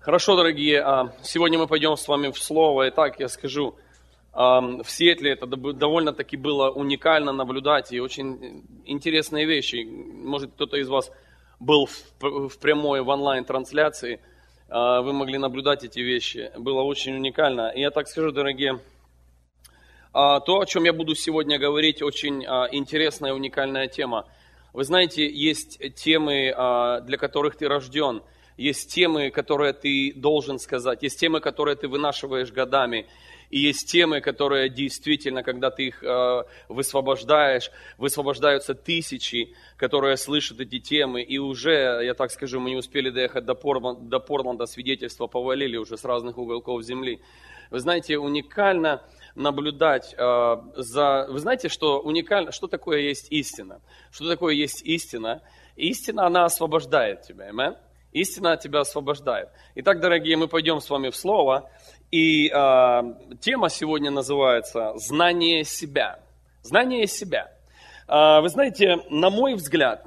Хорошо, дорогие, сегодня мы пойдем с вами в Слово. Итак, я скажу, в Сиэтле это довольно-таки было уникально наблюдать, и очень интересные вещи. Может, кто-то из вас был в прямой, в онлайн-трансляции, вы могли наблюдать эти вещи. Было очень уникально. И я так скажу, дорогие, то, о чем я буду сегодня говорить, очень интересная, уникальная тема. Вы знаете, есть темы, для которых ты рожден. Есть темы, которые ты должен сказать. Есть темы, которые ты вынашиваешь годами. И есть темы, которые действительно, когда ты их высвобождаешь, высвобождаются тысячи, которые слышат эти темы. И уже, я так скажу, мы не успели доехать до Портланда, свидетельства повалили уже с разных уголков земли. Вы знаете, уникально наблюдать Вы знаете, что уникально, что такое есть истина? Что такое есть истина? Истина, она освобождает тебя, аминь? Истина тебя освобождает. Итак, дорогие, мы пойдем с вами в Слово. И тема сегодня называется «Знание себя». Знание себя. Вы знаете, на мой взгляд,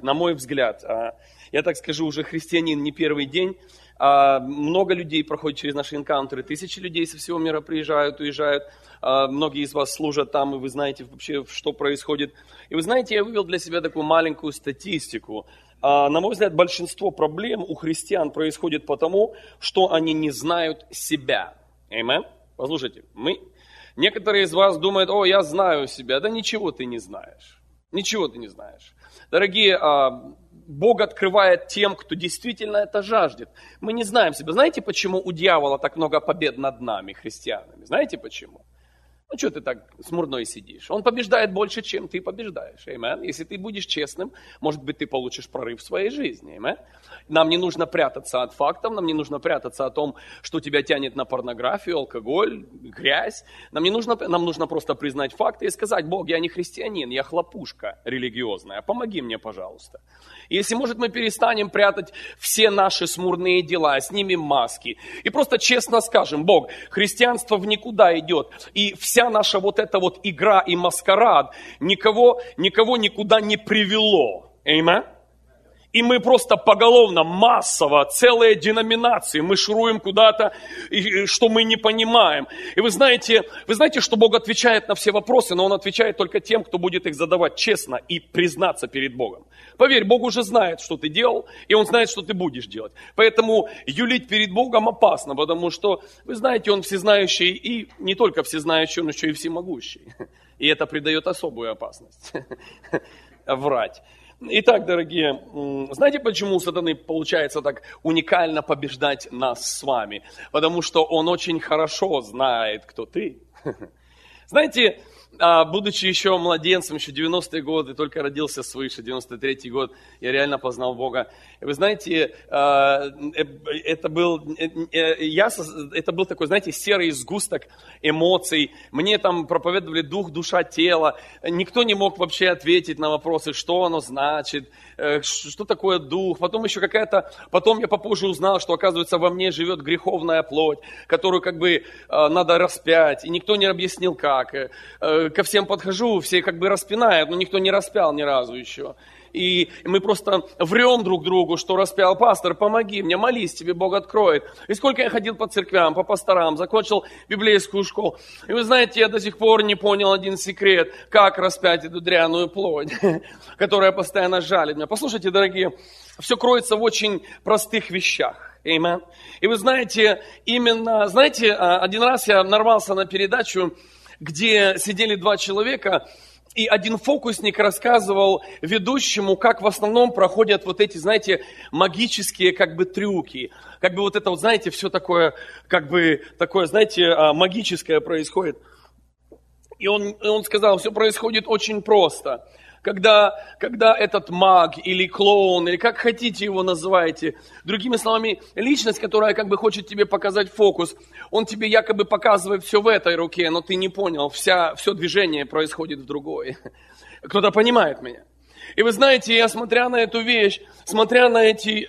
я так скажу, уже христианин не первый день, много людей проходят через наши энкаунтеры, тысячи людей со всего мира приезжают, уезжают. Многие из вас служат там, и вы знаете вообще, что происходит. И вы знаете, я вывел для себя такую маленькую статистику. На мой взгляд, большинство проблем у христиан происходит потому, что они не знают себя. Аминь. Послушайте, некоторые из вас думают: о, я знаю себя. Да ничего ты не знаешь. Ничего ты не знаешь. Дорогие, Бог открывает тем, кто действительно это жаждет. Мы не знаем себя. Знаете, почему у дьявола так много побед над нами, христианами? Знаете почему? Ну, что ты так смурной сидишь? Он побеждает больше, чем ты побеждаешь. Аминь. Если ты будешь честным, может быть, ты получишь прорыв в своей жизни. Аминь. Нам не нужно прятаться от фактов, нам не нужно прятаться о том, что тебя тянет на порнографию, алкоголь, грязь. Нам нужно просто признать факты и сказать: Бог, я не христианин, я хлопушка религиозная, помоги мне, пожалуйста. И если, может, мы перестанем прятать все наши смурные дела, снимем маски и просто честно скажем: Бог, христианство в никуда идет, и вся наша вот эта вот игра и маскарад никого никуда не привело. Аминь. И мы просто поголовно, массово, целые деноминации, мы шуруем куда-то, что мы не понимаем. И вы знаете, что Бог отвечает на все вопросы, но Он отвечает только тем, кто будет их задавать честно и признаться перед Богом. Поверь, Бог уже знает, что ты делал, и Он знает, что ты будешь делать. Поэтому юлить перед Богом опасно, потому что, вы знаете, Он всезнающий, и не только всезнающий, Он еще и всемогущий. И это придает особую опасность врать. Итак, дорогие, знаете, почему у сатаны получается так уникально побеждать нас с вами? Потому что он очень хорошо знает, кто ты. Знаете, будучи еще младенцем, еще 90-е годы, только родился свыше, 93-й год, я реально познал Бога. И вы знаете, это был такой, знаете, серый сгусток эмоций. Мне там проповедовали дух, душа, тело. Никто не мог вообще ответить на вопросы, что оно значит, что такое дух. Потом я попозже узнал, что, оказывается, во мне живет греховная плоть, которую как бы надо распять. И никто не объяснил, как. Ко всем подхожу, все как бы распинают, но никто не распял ни разу еще. И мы просто врем друг другу, что распял пастор, помоги мне, молись, тебе Бог откроет. И сколько я ходил по церквям, по пасторам, закончил библейскую школу. И вы знаете, я до сих пор не понял один секрет, как распять эту дряную плоть, которая постоянно жалит меня. Послушайте, дорогие, все кроется в очень простых вещах. Аминь. И вы знаете, один раз я нарвался на передачу, где сидели два человека, и один фокусник рассказывал ведущему, как в основном проходят вот эти, знаете, магические как бы трюки. Как бы вот это вот, знаете, все такое, как бы такое, знаете, магическое происходит. И он сказал, все происходит очень просто. Когда этот маг или клоун, или как хотите его называйте, другими словами, личность, которая как бы хочет тебе показать фокус, он тебе якобы показывает все в этой руке, но ты не понял, все движение происходит в другой. Кто-то понимает меня? И вы знаете, я смотря на эту вещь, смотря на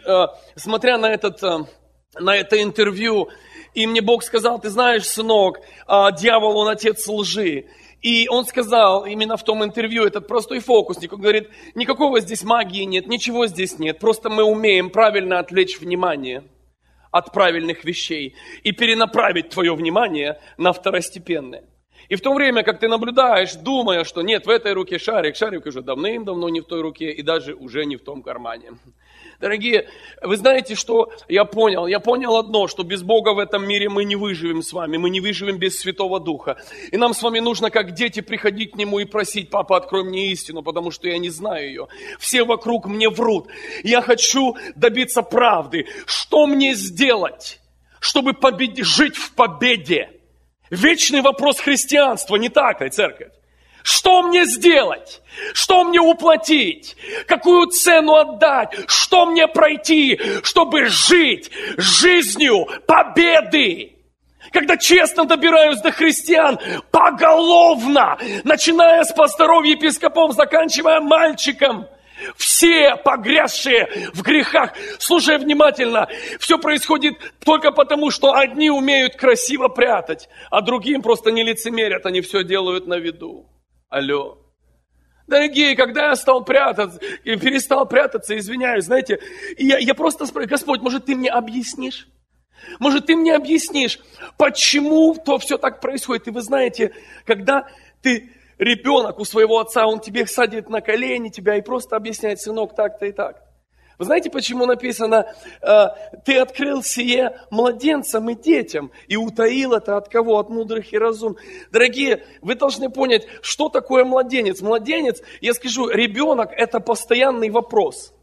это интервью, и мне Бог сказал: ты знаешь, сынок, дьявол, он отец лжи. И он сказал именно в том интервью, этот простой фокусник, он говорит, никакого здесь магии нет, ничего здесь нет, просто мы умеем правильно отвлечь внимание. от правильных вещей и перенаправить твое внимание на второстепенное. И в то время, как ты наблюдаешь, думая, что нет, в этой руке шарик, шарик уже давным-давно не в той руке и даже уже не в том кармане. Дорогие, вы знаете, что я понял? Я понял одно, что без Бога в этом мире мы не выживем с вами, мы не выживем без Святого Духа. И нам с вами нужно, как дети, приходить к Нему и просить: папа, открой мне истину, потому что я не знаю ее. Все вокруг мне врут. Я хочу добиться правды. Что мне сделать, чтобы жить в победе? Вечный вопрос христианства, не так ли, церковь? Что мне сделать? Что мне уплатить? Какую цену отдать? Что мне пройти, чтобы жить жизнью победы? Когда честно добираюсь до христиан поголовно, начиная с пасторов, епископов, заканчивая мальчиком, все погрязшие в грехах. Слушай внимательно, все происходит только потому, что одни умеют красиво прятать, а другим просто не лицемерят, они все делают на виду. Алло. Дорогие, когда я стал прятаться, перестал прятаться, извиняюсь, знаете, я просто спрашиваю: Господь, может, ты мне объяснишь? Может, ты мне объяснишь, почему то все так происходит? И вы знаете, когда ты ребенок у своего отца, он тебе садит на колени тебя и просто объясняет: сынок, так-то и так. Вы знаете, почему написано: ты открыл сие младенцам и детям, и утаил это от кого? От мудрых и разумных. Дорогие, вы должны понять, что такое младенец. Младенец, я скажу, ребенок – это постоянный вопрос.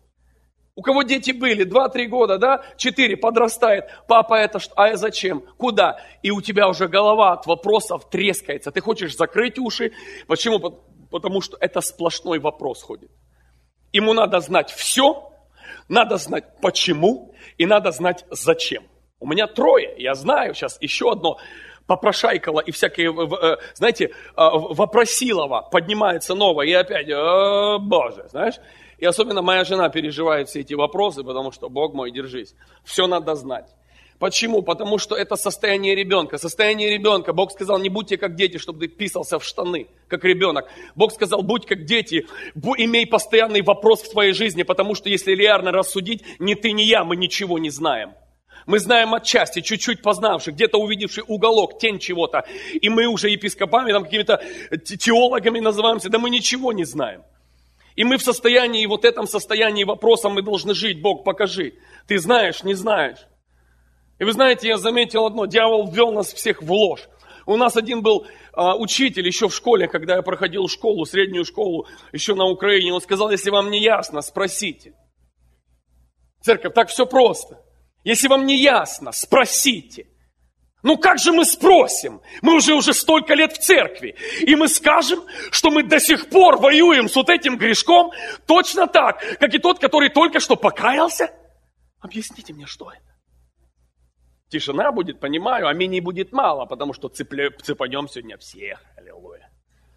У кого дети были, 2-3 года, да, 4, подрастает: папа, это что, а зачем, куда? И у тебя уже голова от вопросов трескается. Ты хочешь закрыть уши. Почему? Потому что это сплошной вопрос ходит. Ему надо знать все, надо знать почему и надо знать зачем. У меня 3, я знаю, сейчас еще одно попрошайкало и всякие, знаете, вопросилово поднимается новое, и опять: Боже, знаешь. И особенно моя жена переживает все эти вопросы, потому что: Бог мой, держись. Все надо знать. Почему? Потому что это состояние ребенка. Состояние ребенка. Бог сказал: не будьте как дети, чтобы ты писался в штаны, как ребенок. Бог сказал: будь как дети, имей постоянный вопрос в твоей жизни, потому что если реально рассудить, ни ты, ни я, мы ничего не знаем. Мы знаем отчасти, чуть-чуть познавши, где-то увидевший уголок, тень чего-то. И мы уже епископами, там, какими-то теологами называемся, да мы ничего не знаем. И мы в состоянии, вот этом состоянии вопроса мы должны жить. Бог, покажи. Ты знаешь, не знаешь. И вы знаете, я заметил одно: дьявол ввел нас всех в ложь. У нас один был учитель еще в школе, когда я проходил школу, среднюю школу, еще на Украине. Он сказал: если вам не ясно, спросите. Церковь, так все просто. Если вам не ясно, спросите. Ну как же мы спросим? Мы уже столько лет в церкви. И мы скажем, что мы до сих пор воюем с вот этим грешком точно так, как и тот, который только что покаялся? Объясните мне, что это? Тишина будет, понимаю, аминей будет мало, потому что цепанем сегодня всех. Аллилуйя.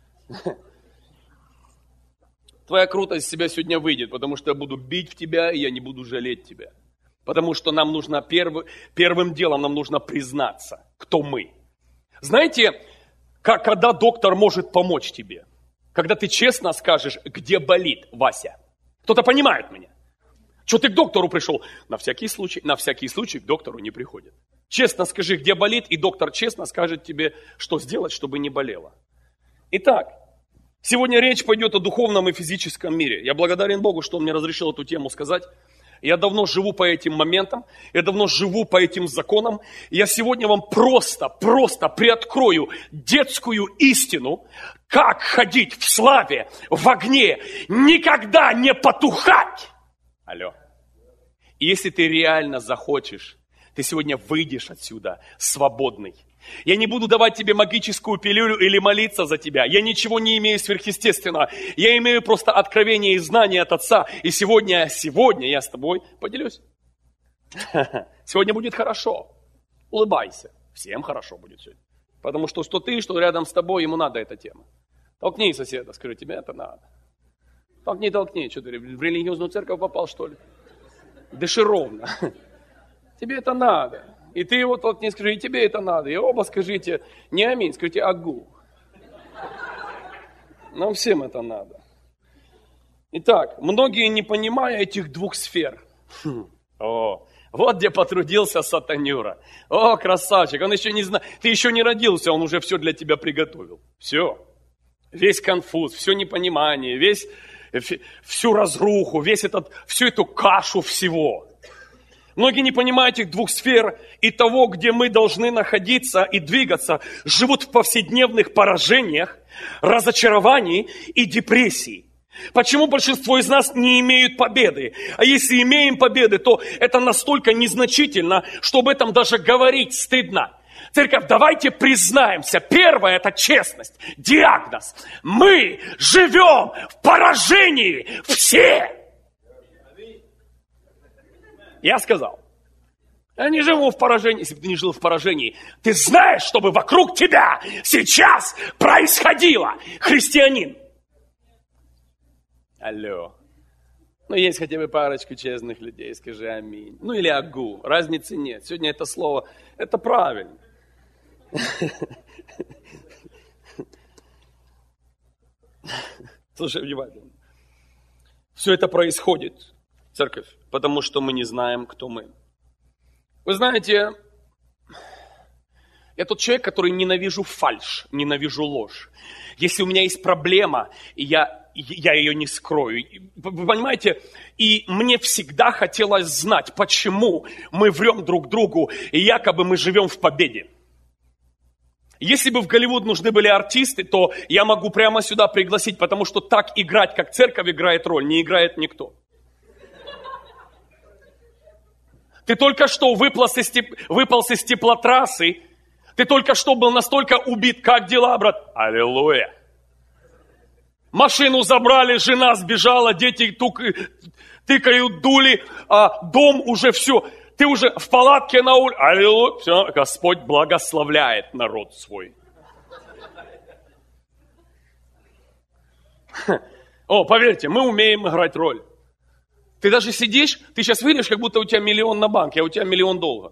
Твоя крутость из себя сегодня выйдет, потому что я буду бить в тебя, и я не буду жалеть тебя. Потому что нам нужно первым делом нам нужно признаться, кто мы. Знаете, когда доктор может помочь тебе? Когда ты честно скажешь, где болит, Вася. Кто-то понимает меня? Что ты к доктору пришел? На всякий случай к доктору не приходит. Честно скажи, где болит, и доктор честно скажет тебе, что сделать, чтобы не болело. Итак, сегодня речь пойдет о духовном и физическом мире. Я благодарен Богу, что Он мне разрешил эту тему сказать. Я давно живу по этим моментам, я давно живу по этим законам. Я сегодня вам просто приоткрою детскую истину, как ходить в славе, в огне, никогда не потухать. Алло. И если ты реально захочешь, ты сегодня выйдешь отсюда свободный. Я не буду давать тебе магическую пилюлю или молиться за тебя. Я ничего не имею сверхъестественного. Я имею просто откровение и знание от Отца. И сегодня я с тобой поделюсь. Сегодня будет хорошо. Улыбайся. Всем хорошо будет сегодня. Потому что ты, что рядом с тобой, ему надо эта тема. Толкни соседа, скажи, тебе это надо. Толкни. Что ты в религиозную церковь попал, что ли? Дыши ровно. Тебе это надо. И ты его толкни, скажи, и тебе это надо. И оба скажите, не аминь, скажите агу. Нам всем это надо. Итак, многие, не понимая этих двух сфер, Вот где потрудился сатанюра. О, красавчик, он еще не знает. Ты еще не родился, он уже все для тебя приготовил. Все. Весь конфуз, все непонимание, всю разруху, всю эту кашу всего. Многие не понимают этих двух сфер и того, где мы должны находиться и двигаться, живут в повседневных поражениях, разочаровании и депрессии. Почему большинство из нас не имеют победы? А если имеем победы, то это настолько незначительно, что об этом даже говорить стыдно. Церковь, давайте признаемся. Первое – это честность. Диагноз. Мы живем в поражении все. Я сказал. Я не живу в поражении. Если бы ты не жил в поражении, ты знаешь, что бы вокруг тебя сейчас происходило, христианин. Алло. Ну, есть хотя бы парочку честных людей, скажи аминь. Ну, или агу. Разницы нет. Сегодня это слово, это правильно. Слушай внимательно. Все это происходит, церковь, потому что мы не знаем, кто мы. Вы знаете, я тот человек, который ненавижу фальшь, ненавижу ложь. Если у меня есть проблема, и я ее не скрою. Вы понимаете? И мне всегда хотелось знать, почему мы врем друг другу, и якобы мы живем в победе. Если бы в Голливуд нужны были артисты, то я могу прямо сюда пригласить, потому что так играть, как церковь играет роль, не играет никто. Ты только что выполз из теплотрассы, ты только что был настолько убит. Как дела, брат? Аллилуйя. Машину забрали, жена сбежала, дети тыкают, дули, а дом уже все. Ты уже в палатке на улице. Аллилуйя. Все, Господь благословляет народ свой. О, поверьте, мы умеем играть роль. Ты даже сидишь, ты сейчас выглядишь, как будто у тебя миллион на банке, а у тебя миллион долга.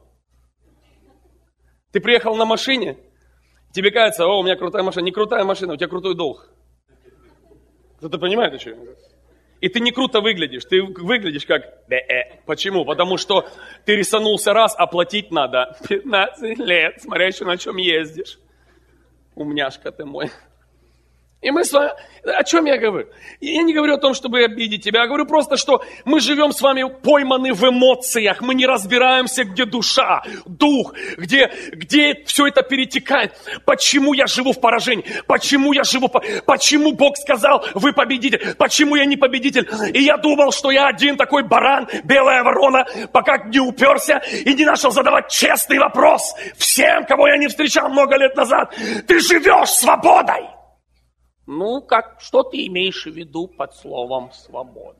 Ты приехал на машине, тебе кажется, о, у меня крутая машина. Не крутая машина, у тебя крутой долг. Кто-то понимает, о чем? И ты не круто выглядишь, ты выглядишь как Почему? Потому что ты рисанулся раз, а платить надо 15 лет, смотря еще на чем ездишь. Умняшка ты мой. И мы с вами... О чем я говорю? Я не говорю о том, чтобы обидеть тебя. Я говорю просто, что мы живем с вами пойманы в эмоциях. Мы не разбираемся, где душа, дух, где все это перетекает. Почему я живу в поражении? Почему Бог сказал, вы победитель? Почему я не победитель? И я думал, что я один такой баран, белая ворона, пока не уперся и не начал задавать честный вопрос всем, кого я не встречал много лет назад. Ты живешь свободой? Ну, что ты имеешь в виду под словом «свобода»?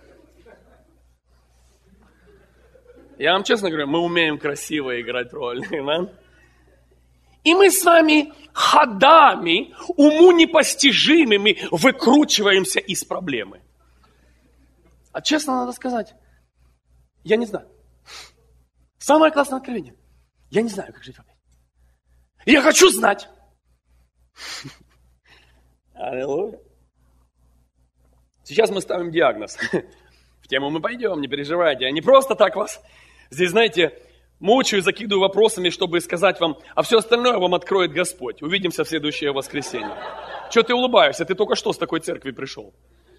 Я вам честно говорю, мы умеем красиво играть роль. И мы с вами ходами, уму непостижимыми, выкручиваемся из проблемы. А честно надо сказать, я не знаю. Самое классное откровение. Я не знаю, как жить в победе. Я хочу знать. Аллилуйя. Сейчас мы ставим диагноз. В тему мы пойдем, не переживайте. Я не просто так вас здесь, знаете, мучаю, закидываю вопросами, чтобы сказать вам, а все остальное вам откроет Господь. Увидимся в следующее воскресенье. Чего ты улыбаешься? Ты только что с такой церкви пришел.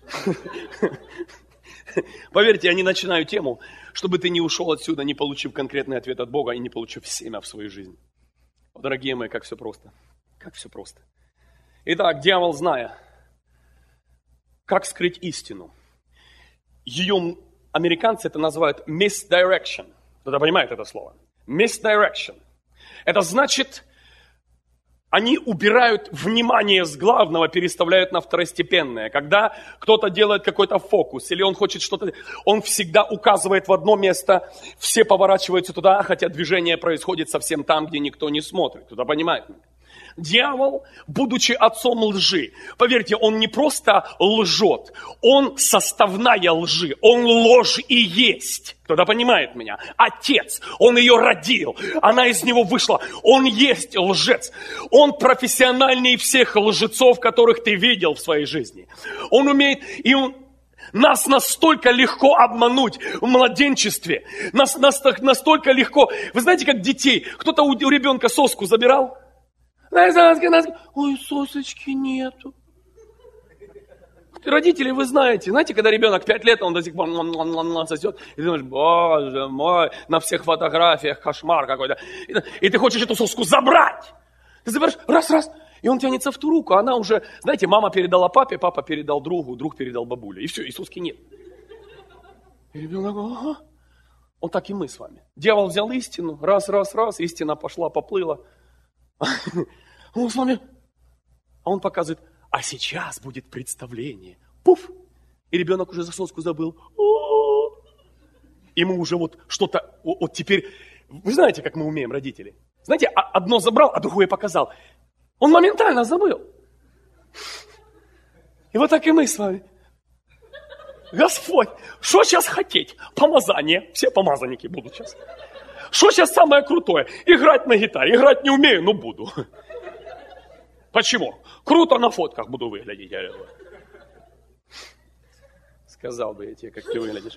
Поверьте, я не начинаю тему, чтобы ты не ушел отсюда, не получив конкретный ответ от Бога и не получив семя в свою жизнь. Дорогие мои, как все просто. Как все просто. Итак, дьявол, зная, как скрыть истину, ее американцы это называют misdirection. Кто-то понимает это слово? Misdirection. Это значит, они убирают внимание с главного, переставляют на второстепенное. Когда кто-то делает какой-то фокус, или он хочет что-то, он всегда указывает в одно место, все поворачиваются туда, хотя движение происходит совсем там, где никто не смотрит. Кто-то понимает меня? Дьявол, будучи отцом лжи, поверьте, он не просто лжет, он составная лжи, он ложь и есть. Кто-то понимает меня? Отец, он ее родил, она из него вышла, он есть лжец. Он профессиональнее всех лжецов, которых ты видел в своей жизни. Он умеет, и он Нас настолько легко обмануть в младенчестве. Нас настолько легко. Вы знаете, как детей? Кто-то у ребенка соску забирал? Ой, сосочки нету. Родители, вы знаете, когда ребенок 5 лет, он до сих пор сосет, и ты думаешь, боже мой, на всех фотографиях кошмар какой-то. И ты хочешь эту соску забрать. Ты забираешь, раз, и он тянется в ту руку, а она уже, знаете, мама передала папе, папа передал другу, друг передал бабуле. И все, и соски нет. И ребенок, ага. Вот так и мы с вами. Дьявол взял истину, раз, истина пошла, поплыла. Он с вами, а он показывает, а сейчас будет представление. Пуф! И ребенок уже за соску забыл. И мы уже вот что-то, вот теперь, вы знаете, как мы умеем, родители? Знаете, одно забрал, а другое показал. Он моментально забыл. И вот так и мы с вами. Господь, что сейчас хотеть? Помазание. Все помазанники будут сейчас. Что сейчас самое крутое? Играть на гитаре. Играть не умею, но буду. Почему? Круто на фотках буду выглядеть. Сказал бы я тебе, как ты выглядишь.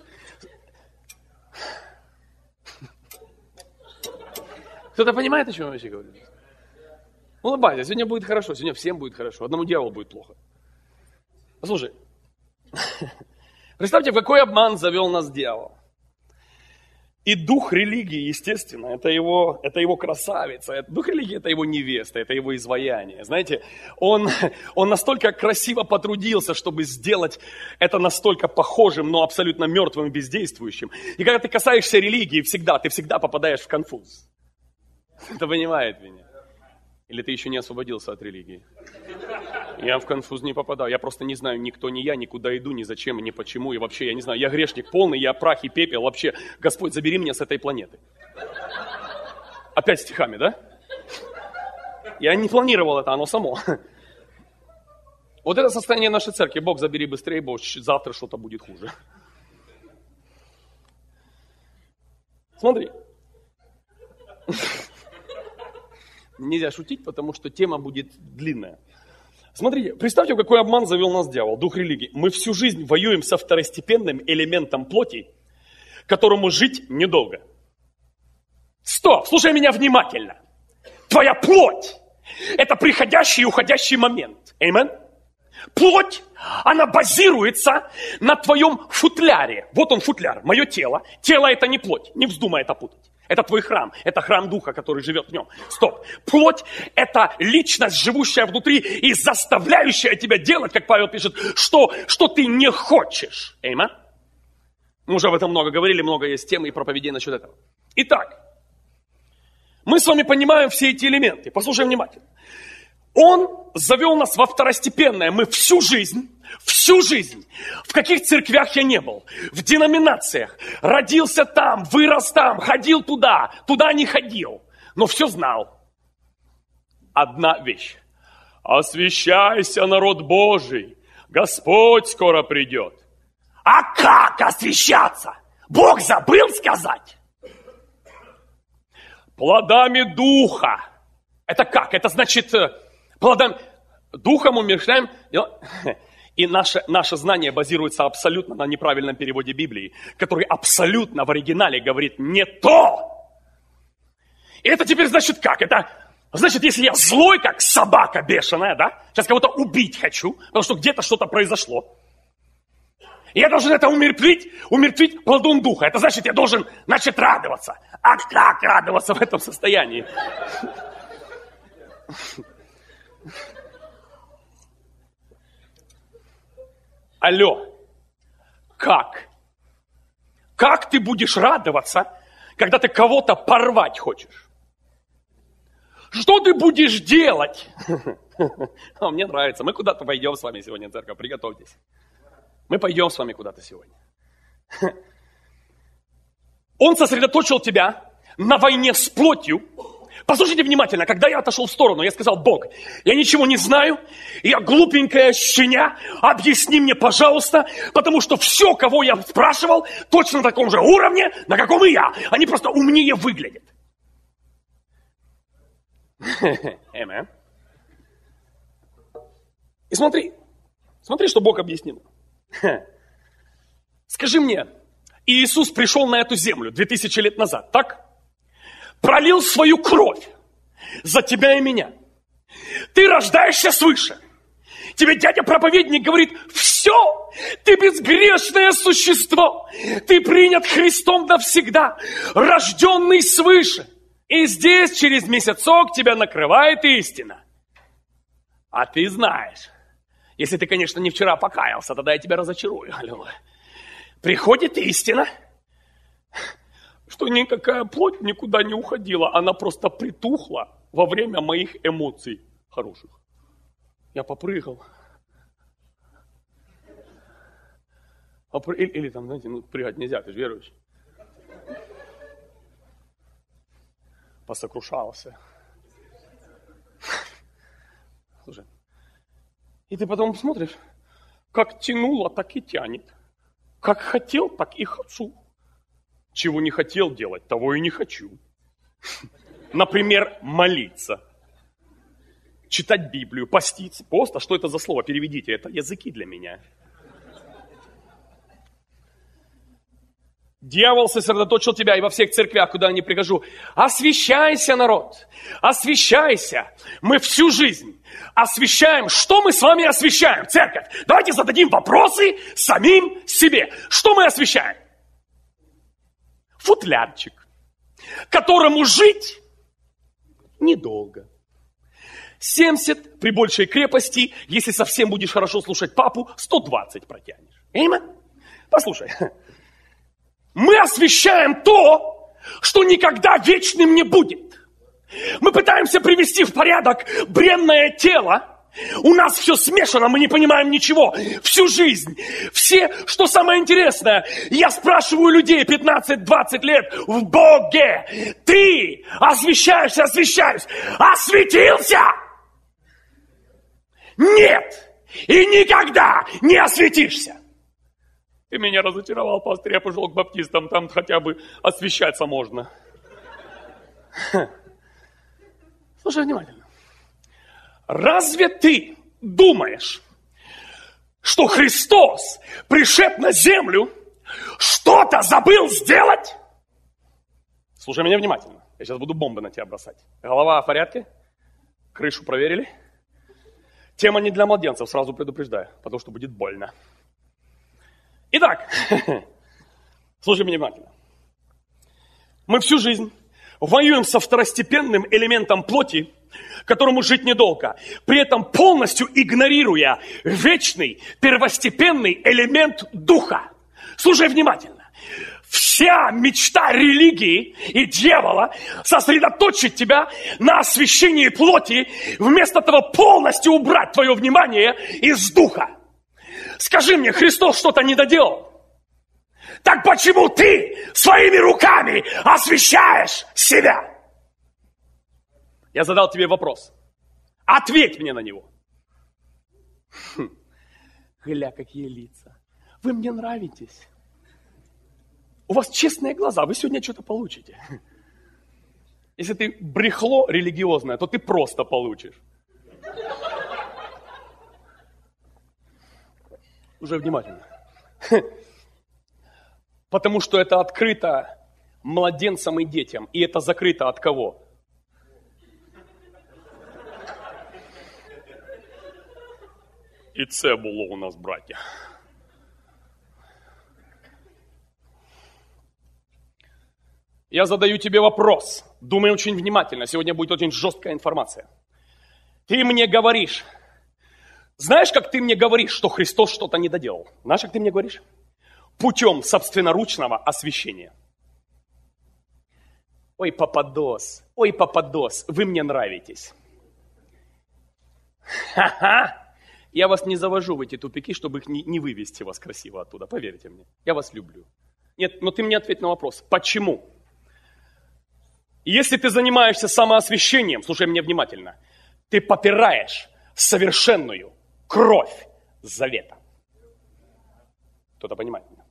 Кто-то понимает, о чем я вообще говорю? Улыбайся, сегодня будет хорошо, сегодня всем будет хорошо, одному дьяволу будет плохо. Послушай, представьте, в какой обман завел нас дьявол. И дух религии, естественно, это его красавица. Дух религии – это его невеста, это его изваяние. Знаете, он настолько красиво потрудился, чтобы сделать это настолько похожим, но абсолютно мертвым и бездействующим. И когда ты касаешься религии, ты всегда попадаешь в конфуз. Это понимает меня? Или ты еще не освободился от религии? Я в конфуз не попадаю. Я просто не знаю, никто, ни я, никуда иду, ни зачем, ни почему. И вообще, я не знаю, я грешник полный, я прах и пепел. Вообще, Господь, забери меня с этой планеты. Опять стихами, да? Я не планировал это, оно само. Вот это состояние нашей церкви. Бог, забери быстрее, бо завтра что-то будет хуже. Смотри. Нельзя шутить, потому что тема будет длинная. Смотрите, представьте, какой обман завел нас дьявол, дух религии. Мы всю жизнь воюем со второстепенным элементом плоти, которому жить недолго. Стоп, слушай меня внимательно. Твоя плоть – это приходящий и уходящий момент. Аминь. Плоть, она базируется на твоем футляре. Вот он футляр, мое тело. Тело – это не плоть, не вздумай это путать. Это твой храм, это храм Духа, который живет в нем. Стоп. Плоть – это личность, живущая внутри и заставляющая тебя делать, как Павел пишет, что ты не хочешь. Аминь. Мы уже об этом много говорили, много есть тем и проповедей насчет этого. Итак, мы с вами понимаем все эти элементы. Послушаем внимательно. Он завел нас во второстепенное. Мы всю жизнь, в каких церквях я не был, в деноминациях, родился там, вырос там, ходил туда не ходил, но все знал. Одна вещь. Освящайся, народ Божий, Господь скоро придет. А как освящаться? Бог забыл сказать? Плодами Духа. Это как? Это значит... Плодом Духом умерщвляем. И наше знание базируется абсолютно на неправильном переводе Библии, который абсолютно в оригинале говорит не то. И это теперь значит как? Это значит, если я злой, как собака бешеная, да? Сейчас кого-то убить хочу, потому что где-то что-то произошло. И я должен это умертвить плодом Духа. Это значит, я должен, радоваться. А как радоваться в этом состоянии? Алло, как? Как ты будешь радоваться, когда ты кого-то порвать хочешь? Что ты будешь делать? Мне нравится. Мы куда-то пойдем с вами сегодня, церковь, приготовьтесь. Мы пойдем с вами куда-то сегодня. Он сосредоточил тебя на войне с плотью. Послушайте внимательно, когда я отошел в сторону, я сказал: Бог, я ничего не знаю, я глупенькая щеня, объясни мне, пожалуйста, потому что все, кого я спрашивал, точно на таком же уровне, на каком и я. Они просто умнее выглядят. И смотри, что Бог объяснил. Скажи мне, Иисус пришел на эту землю 2000 лет назад, так? Пролил свою кровь за тебя и меня. Ты рождаешься свыше. Тебе дядя-проповедник говорит, все, ты безгрешное существо. Ты принят Христом навсегда, рожденный свыше. И здесь через месяцок тебя накрывает истина. А ты знаешь, если ты, конечно, не вчера покаялся, тогда я тебя разочарую. Аллилуйя. Приходит истина, что никакая плоть никуда не уходила, она просто притухла во время моих эмоций хороших. Я попрыгал. Или там, знаете, прыгать нельзя, ты же верующий. Посокрушался. Слушай, и ты потом смотришь, как тянуло, так и тянет. Как хотел, так и хочу. Чего не хотел делать, того и не хочу. Например, молиться. Читать Библию, поститься. Пост, а что это за слово? Переведите, это языки для меня. Дьявол сосредоточил тебя, и во всех церквях, куда я не прихожу. Освящайся, народ, освящайся. Мы всю жизнь освящаем. Что мы с вами освящаем, церковь? Давайте зададим вопросы самим себе. Что мы освящаем? Футлярчик, которому жить недолго. 70 при большей крепости, если совсем будешь хорошо слушать папу, 120 протянешь. Аминь? Послушай. Мы освящаем то, что никогда вечным не будет. Мы пытаемся привести в порядок бренное тело. У нас все смешано, мы не понимаем ничего. Всю жизнь. Все, что самое интересное, я спрашиваю людей 15-20 лет в Боге. Ты освящаешься, освящаюсь. Осветился? Нет. И никогда не осветишься. Ты меня разочаровал, пастор, я пошел к баптистам, там хотя бы освещаться можно. Слушай внимательно. Разве ты думаешь, что Христос, пришед на землю, что-то забыл сделать? Слушай меня внимательно. Я сейчас буду бомбы на тебя бросать. Голова в порядке? Крышу проверили? Тема не для младенцев, сразу предупреждаю, потому что будет больно. Итак, слушай меня внимательно. Мы всю жизнь воюем со второстепенным элементом плоти, которому жить недолго, при этом полностью игнорируя вечный, первостепенный элемент духа. Слушай внимательно. Вся мечта религии и дьявола сосредоточить тебя на освящении плоти, вместо того полностью убрать твое внимание из духа. Скажи мне, Христос что-то не доделал? Так почему ты своими руками освящаешь себя? Я задал тебе вопрос. Ответь мне на него. Гля, какие лица. Вы мне нравитесь. У вас честные глаза, вы сегодня что-то получите. Если ты брехло религиозное, то ты просто получишь. Уже внимательно. Потому что это открыто младенцам и детям. И это закрыто от кого? И це було у нас, братья. Я задаю тебе вопрос. Думай очень внимательно. Сегодня будет очень жесткая информация. Ты мне говоришь. Знаешь, как ты мне говоришь, что Христос что-то не доделал? Знаешь, как ты мне говоришь? Путем собственноручного освящения. Ой, Пападос, вы мне нравитесь. Ха-ха! Я вас не завожу в эти тупики, чтобы их не вывести вас красиво оттуда, поверьте мне. Я вас люблю. Нет, но ты мне ответь на вопрос. Почему? Если ты занимаешься самоосвящением, слушай меня внимательно, ты попираешь совершенную кровь завета. Кто-то понимает меня?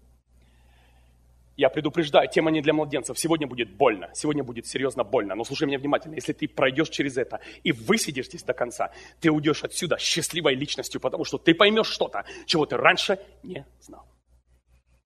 Я предупреждаю, тема не для младенцев. Сегодня будет больно, сегодня будет серьезно больно. Но слушай меня внимательно, если ты пройдешь через это и высидишь здесь до конца, ты уйдешь отсюда счастливой личностью, потому что ты поймешь что-то, чего ты раньше не знал.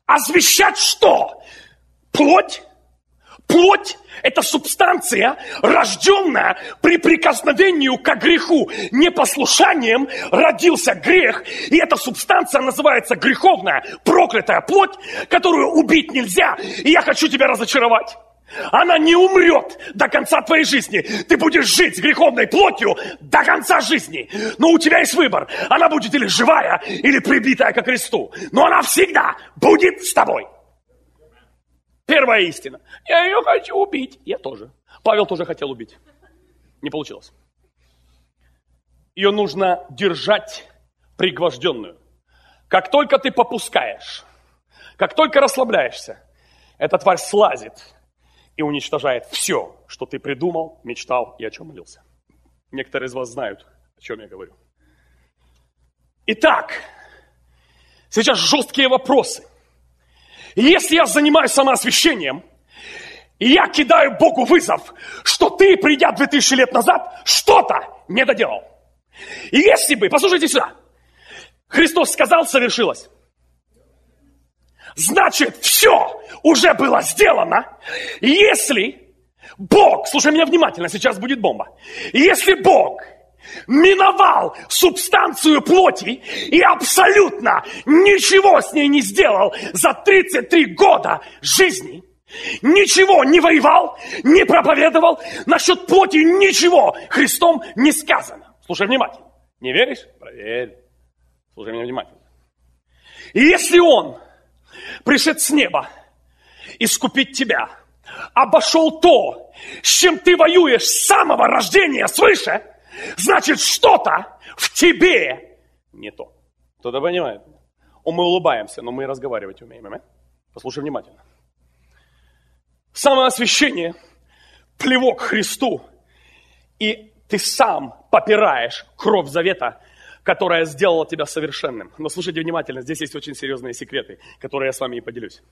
Освящать что? Плоть? Плоть – это субстанция, рожденная при прикосновении к греху. Непослушанием родился грех, и эта субстанция называется греховная, проклятая плоть, которую убить нельзя. И я хочу тебя разочаровать. Она не умрет до конца твоей жизни. Ты будешь жить с греховной плотью до конца жизни. Но у тебя есть выбор. Она будет или живая, или прибитая ко кресту. Но она всегда будет с тобой. Первая истина. Я ее хочу убить. Я тоже. Павел тоже хотел убить. Не получилось. Ее нужно держать пригвожденную. Как только ты попускаешь, как только расслабляешься, эта тварь слазит и уничтожает все, что ты придумал, мечтал и о чем молился. Некоторые из вас знают, о чем я говорю. Итак, сейчас жесткие вопросы. Если я занимаюсь самоосвящением, и я кидаю Богу вызов, что ты, придя 2000 лет назад, что-то не доделал. И если бы, послушайте сюда, Христос сказал, совершилось. Значит, все уже было сделано. Если Бог, слушай меня внимательно, сейчас будет бомба. Если Бог миновал субстанцию плоти и абсолютно ничего с ней не сделал за 33 года жизни, ничего не воевал, не проповедовал, насчет плоти ничего Христом не сказано. Слушай внимательно. Не веришь? Проверь. Слушай меня внимательно. И если Он, пришед с неба, искупить тебя, обошел то, с чем ты воюешь с самого рождения свыше, значит, что-то в тебе не то. Кто-то понимает? Мы улыбаемся, но мы и разговаривать умеем. Послушай внимательно. Самоосвящение, плевок Христу, и ты сам попираешь кровь завета, которая сделала тебя совершенным. Но слушайте внимательно, здесь есть очень серьезные секреты, которые я с вами и поделюсь.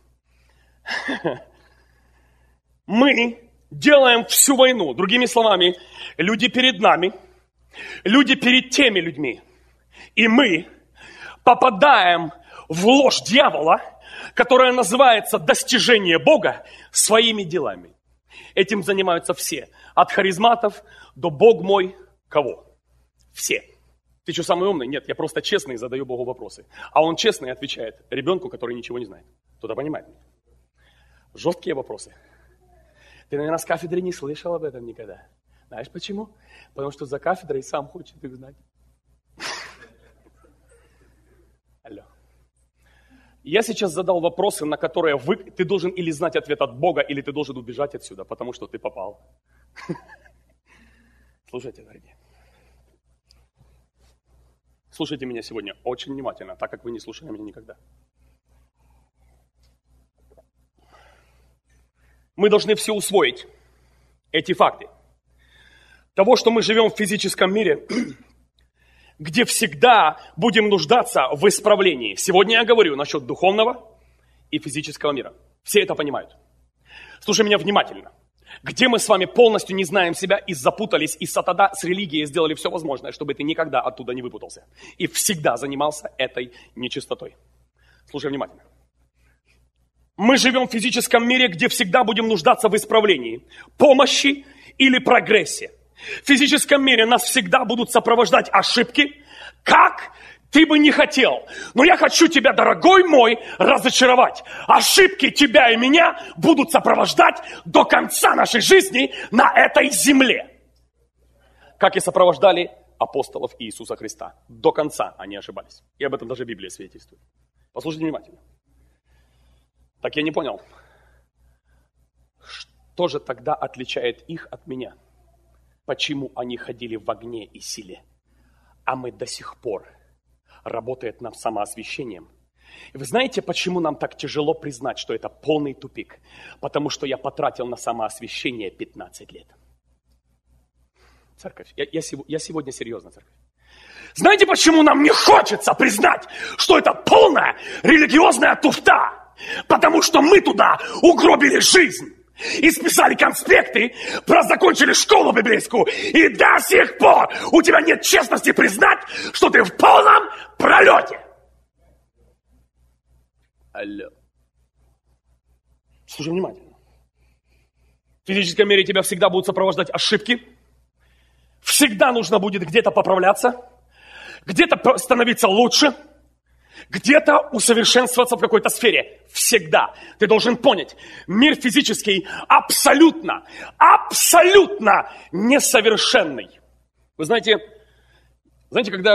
Мы делаем всю войну. Другими словами, люди перед нами, люди перед теми людьми. И мы попадаем в ложь дьявола, которая называется достижение Бога своими делами. Этим занимаются все. От харизматов до Бог мой кого? Все. Ты что, самый умный? Нет, я просто честный и задаю Богу вопросы. А он честный отвечает ребенку, который ничего не знает. Кто-то понимает? Жесткие вопросы. Ты, наверное, с кафедры не слышал об этом никогда. Знаешь почему? Потому что за кафедрой сам хочет их знать. Алло. Я сейчас задал вопросы, на которые ты должен или знать ответ от Бога, или ты должен убежать отсюда, потому что ты попал. Слушайте, дорогие. Слушайте меня сегодня очень внимательно, так как вы не слушали меня никогда. Мы должны все усвоить, эти факты. Того, что мы живем в физическом мире, где всегда будем нуждаться в исправлении. Сегодня я говорю насчет духовного и физического мира. Все это понимают. Слушай меня внимательно. Где мы с вами полностью не знаем себя и запутались, и сатана с религией сделали все возможное, чтобы ты никогда оттуда не выпутался. И всегда занимался этой нечистотой. Слушай внимательно. Мы живем в физическом мире, где всегда будем нуждаться в исправлении, помощи или прогрессе. В физическом мире нас всегда будут сопровождать ошибки, как ты бы не хотел. Но я хочу тебя, дорогой мой, разочаровать. Ошибки тебя и меня будут сопровождать до конца нашей жизни на этой земле. Как и сопровождали апостолов Иисуса Христа. До конца они ошибались. И об этом даже Библия свидетельствует. Послушайте внимательно. Так я не понял. Что же тогда отличает их от меня? Почему они ходили в огне и силе, а мы до сих пор работает над самоосвящением? И вы знаете, почему нам так тяжело признать, что это полный тупик? Потому что я потратил на самоосвящение 15 лет. Церковь, я сегодня серьезно, церковь. Знаете, почему нам не хочется признать, что это полная религиозная туфта? Потому что мы туда угробили жизнь. И списали конспекты, закончили школу библейскую, и до сих пор у тебя нет честности признать, что ты в полном пролете. Алло. Слушай внимательно. В физическом мире тебя всегда будут сопровождать ошибки. Всегда нужно будет где-то поправляться, где-то становиться лучше, где-то усовершенствоваться в какой-то сфере. Всегда. Ты должен понять, мир физический абсолютно несовершенный. Вы знаете, когда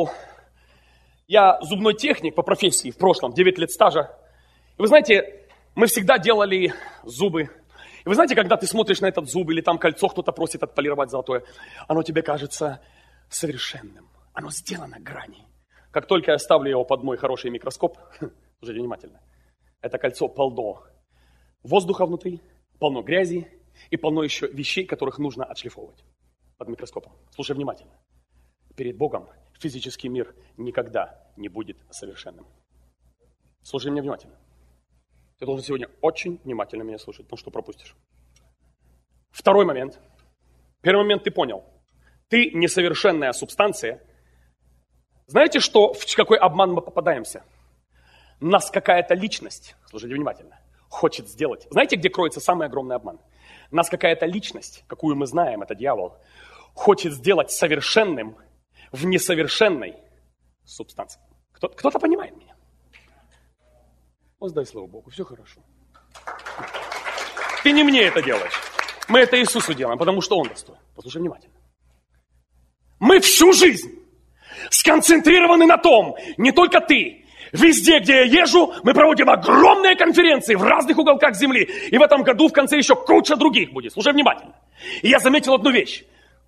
я зубной техник по профессии в прошлом, 9 лет стажа. И вы знаете, мы всегда делали зубы. И вы знаете, когда ты смотришь на этот зуб или там кольцо, кто-то просит отполировать золотое, оно тебе кажется совершенным. Оно сделано грани. Как только я ставлю его под мой хороший микроскоп, слушайте внимательно, это кольцо полно воздуха внутри, полно грязи и полно еще вещей, которых нужно отшлифовывать под микроскопом. Слушай внимательно. Перед Богом физический мир никогда не будет совершенным. Слушай меня внимательно. Ты должен сегодня очень внимательно меня слушать, потому что пропустишь. Второй момент. Первый момент ты понял. Ты несовершенная субстанция. Знаете, в какой обман мы попадаемся? Нас какая-то личность, слушайте внимательно, хочет сделать. Знаете, где кроется самый огромный обман? Нас какая-то личность, какую мы знаем, это дьявол, хочет сделать совершенным в несовершенной субстанции. Кто-то понимает меня? Воздай слава Богу, все хорошо. Ты не мне это делаешь. Мы это Иисусу делаем, потому что Он достоин. Послушай внимательно. Мы всю жизнь сконцентрированы на том, не только ты. Везде, где я езжу, мы проводим огромные конференции в разных уголках земли. И в этом году в конце еще куча других будет. Слушай внимательно. И я заметил одну вещь.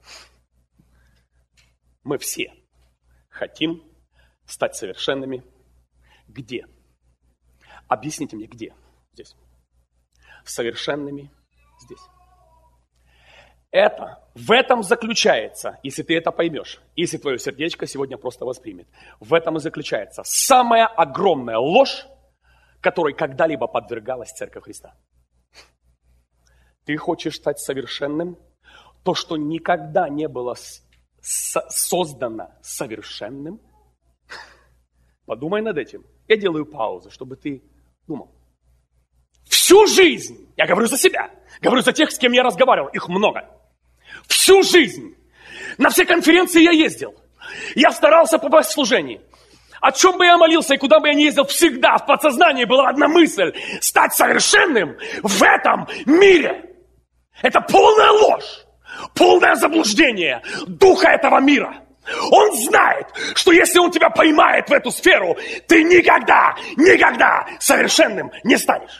Мы все хотим стать совершенными. Где? Объясните мне, где? Здесь. Совершенными здесь. В этом заключается, если ты это поймешь, если твое сердечко сегодня просто воспримет, в этом и заключается самая огромная ложь, которой когда-либо подвергалась Церковь Христа. Ты хочешь стать совершенным, то, что никогда не было создано совершенным. Подумай над этим. Я делаю паузу, чтобы ты думал. Всю жизнь, я говорю за себя, говорю за тех, с кем я разговаривал, их много. Всю жизнь, на все конференции я ездил. Я старался попасть в служение. О чем бы я молился и куда бы я ни ездил, всегда в подсознании была одна мысль. Стать совершенным в этом мире. Это полная ложь, полное заблуждение духа этого мира. Он знает, что если он тебя поймает в эту сферу, ты никогда совершенным не станешь.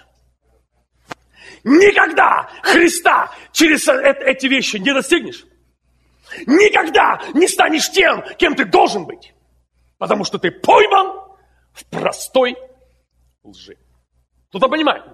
Никогда Христа через эти вещи не достигнешь. Никогда не станешь тем, кем ты должен быть. Потому что ты пойман в простой лжи. Кто-то понимает?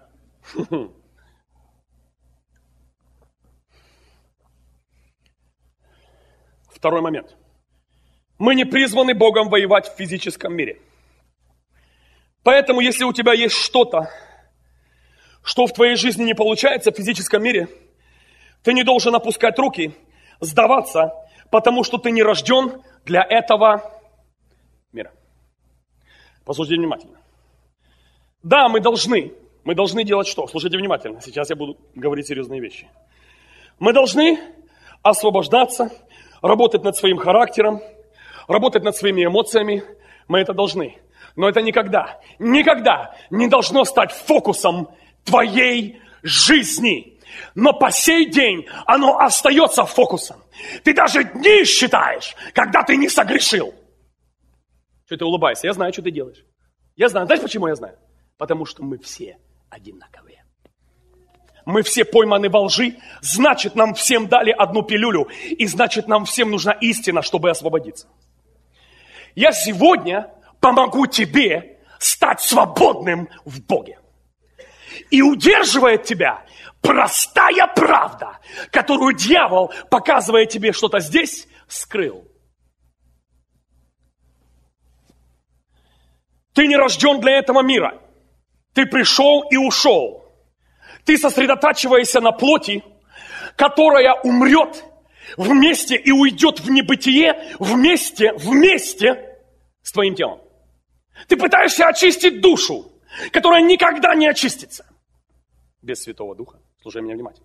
Второй момент. Мы не призваны Богом воевать в физическом мире. Поэтому, если у тебя есть что-то, что в твоей жизни не получается в физическом мире, ты не должен опускать руки, сдаваться, потому что ты не рожден для этого мира. Послушайте внимательно. Да, мы должны делать что? Слушайте внимательно, сейчас я буду говорить серьезные вещи. Мы должны освобождаться, работать над своим характером, работать над своими эмоциями. Мы это должны. Но это никогда не должно стать фокусом твоей жизни. Но по сей день оно остается фокусом. Ты даже дни считаешь, когда ты не согрешил. Что ты улыбаешься? Я знаю, что ты делаешь. Я знаю. Знаешь, почему я знаю? Потому что мы все одинаковые. Мы все пойманы во лжи, значит, нам всем дали одну пилюлю, и значит, нам всем нужна истина, чтобы освободиться. Я сегодня помогу тебе стать свободным в Боге. И удерживает тебя простая правда, которую дьявол, показывая тебе что-то здесь, скрыл. Ты не рожден для этого мира. Ты пришел и ушел. Ты сосредотачиваешься на плоти, которая умрет вместе и уйдет в небытие вместе с твоим телом. Ты пытаешься очистить душу, которая никогда не очистится. без Святого Духа. Слушай меня внимательно.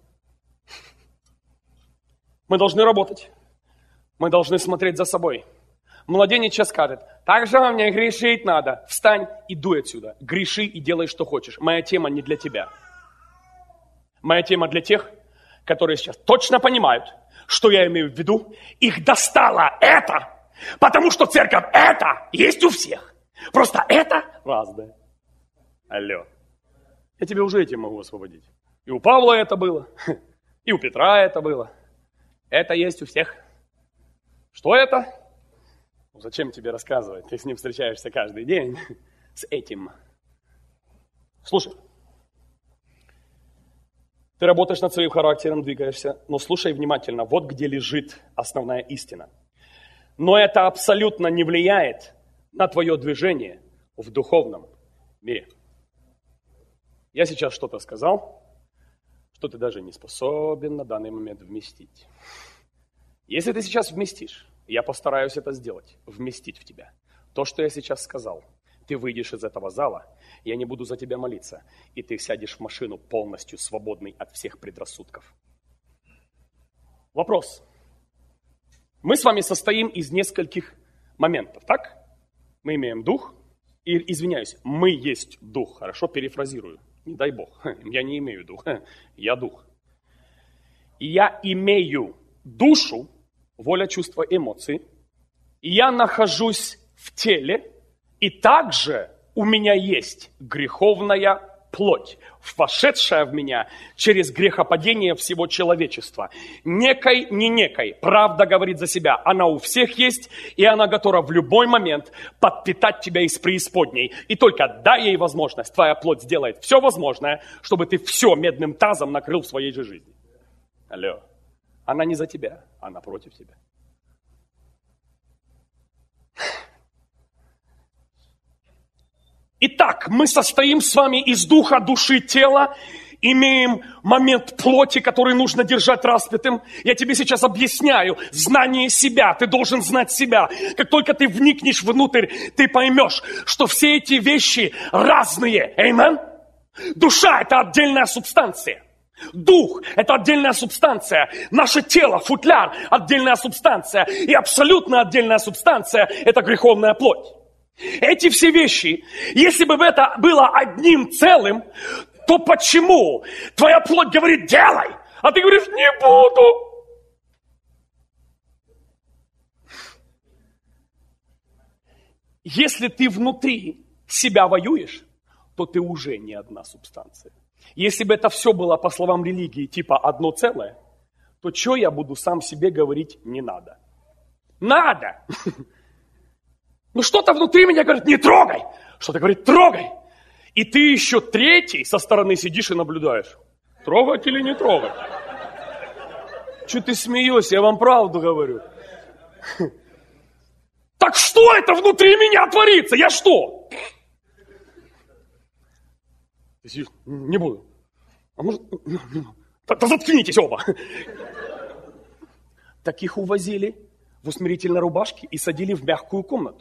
Мы должны работать. Мы должны смотреть за собой. Младенец сейчас скажет, так же мне грешить надо. Встань и дуй отсюда. Греши и делай, что хочешь. Моя тема не для тебя. Моя тема для тех, которые сейчас точно понимают, что я имею в виду. Их достало это, потому что церковь это есть у всех. Просто это разное. Алло. Я тебе уже этим могу освободить. И у Павла это было, и у Петра это было. Это есть у всех. Что это? Зачем тебе рассказывать? Ты с ним встречаешься каждый день. С этим. Слушай. Ты работаешь над своим характером, двигаешься, но слушай внимательно. Вот где лежит основная истина. Но это абсолютно не влияет на твое движение в духовном мире. Я сейчас что-то сказал, что ты даже не способен на данный момент вместить. Если ты сейчас вместишь, я постараюсь это сделать, вместить в тебя. То, что я сейчас сказал, ты выйдешь из этого зала, я не буду за тебя молиться, и ты сядешь в машину полностью свободный от всех предрассудков. Вопрос. Мы с вами состоим из нескольких моментов, так? Мы имеем дух, и, извиняюсь, мы есть дух, хорошо, перефразирую. Не дай Бог, я не имею духа, я дух. И я имею душу, воля, чувства, эмоции. И я нахожусь в теле, и также у меня есть греховная плоть, вошедшая в меня через грехопадение всего человечества. Некой, не некой, правда говорит за себя, она у всех есть, и она готова в любой момент подпитать тебя из преисподней. И только дай ей возможность, твоя плоть сделает все возможное, чтобы ты все медным тазом накрыл в своей же жизни. Алло. Она не за тебя, она против тебя. Итак, мы состоим с вами из духа, души, тела, имеем момент плоти, который нужно держать распятым. Я тебе сейчас объясняю знание себя, ты должен знать себя. Как только ты вникнешь внутрь, ты поймешь, что все эти вещи разные. Аминь. Душа – это отдельная субстанция. Дух – это отдельная субстанция. Наше тело, футляр – отдельная субстанция. И абсолютно отдельная субстанция – это греховная плоть. Эти все вещи, если бы это было одним целым, то почему твоя плоть говорит «делай», а ты говоришь «не буду»? Если ты внутри себя воюешь, то ты уже не одна субстанция. Если бы это все было, по словам религии, типа одно целое, то что я буду сам себе говорить «не надо»? Надо! Ну что-то внутри меня говорит «не трогай», что-то говорит «трогай». И ты еще третий со стороны сидишь и наблюдаешь. Трогать или не трогать? Че ты смеешься, я вам правду говорю. Так что это внутри меня творится? Я что? Ты сидишь, не буду. А может, да заткнитесь оба. Таких увозили в усмирительной рубашке и садили в мягкую комнату.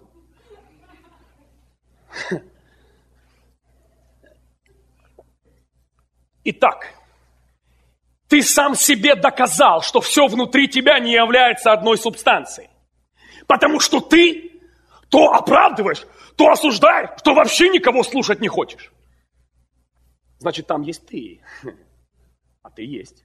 Итак, ты сам себе доказал, что все внутри тебя не является одной субстанцией. Потому что ты то оправдываешь, то осуждаешь, что вообще никого слушать не хочешь. Значит, там есть ты, а ты есть.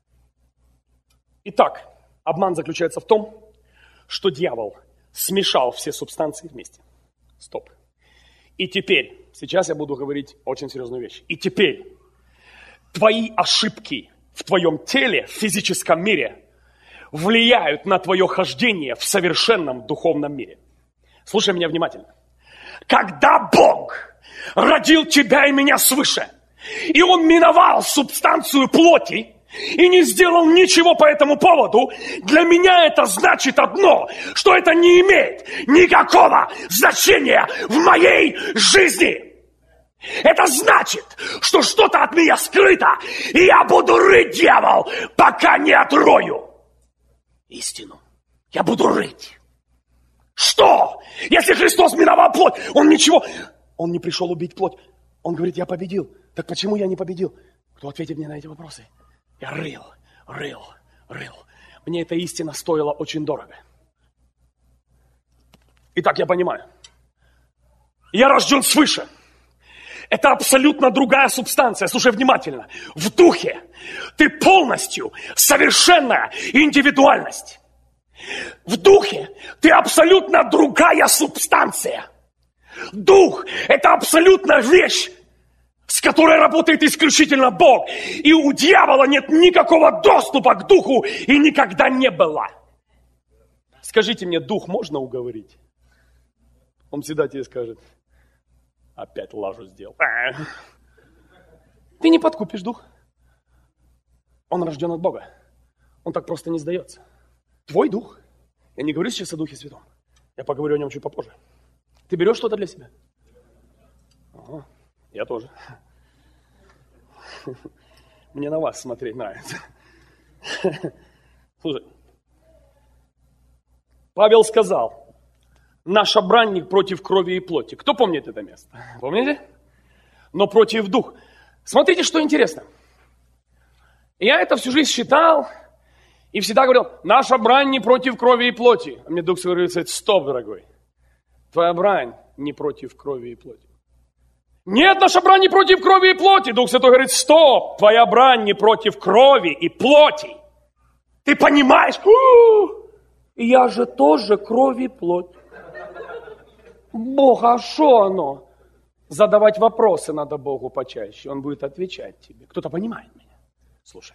Итак, обман заключается в том, что дьявол смешал все субстанции вместе. Стоп. И теперь, сейчас я буду говорить очень серьезную вещь. И теперь твои ошибки в твоем теле, в физическом мире, влияют на твое хождение в совершенном духовном мире. Слушай меня внимательно. Когда Бог родил тебя и меня свыше, и Он миновал субстанцию плоти, и не сделал ничего по этому поводу, для меня это значит одно, что это не имеет никакого значения в моей жизни. Это значит, что что-то от меня скрыто, и я буду рыть, дьявол, пока не отрою истину. Я буду рыть. Что? Если Христос миновал плоть, Он ничего... Он не пришел убить плоть. Он говорит, я победил. Так почему я не победил? Кто ответит мне на эти вопросы? Я рыл. Мне эта истина стоила очень дорого. Итак, я понимаю. Я рожден свыше. Это абсолютно другая субстанция. Слушай внимательно. В духе ты полностью совершенная индивидуальность. В духе ты абсолютно другая субстанция. Дух – это абсолютно вещь, с которой работает исключительно Бог. И у дьявола нет никакого доступа к духу и никогда не было. Скажите мне, дух можно уговорить? Он всегда тебе скажет: опять лажу сделал. Ты не подкупишь дух. Он рожден от Бога. Он так просто не сдается. Твой дух. Я не говорю сейчас о Духе Святом. Я поговорю о нем чуть попозже. Ты берешь что-то для себя? Ага, я тоже. Мне на вас смотреть нравится. Слушай. Павел сказал: наш обранник против крови и плоти. Кто помнит это место? Помните? Но против духа. Смотрите, что интересно. Я это всю жизнь считал и всегда говорил: наша брань не против крови и плоти. А мне Дух говорит: стоп, дорогой. Твоя брань не против крови и плоти. Нет, наша брань не против крови и плоти. Дух Святой говорит: стоп, твоя брань не против крови и плоти. Ты понимаешь? Я же тоже кровь и плоть. Бог, а что оно? Задавать вопросы надо Богу почаще. Он будет отвечать тебе. Кто-то понимает меня? Слушай.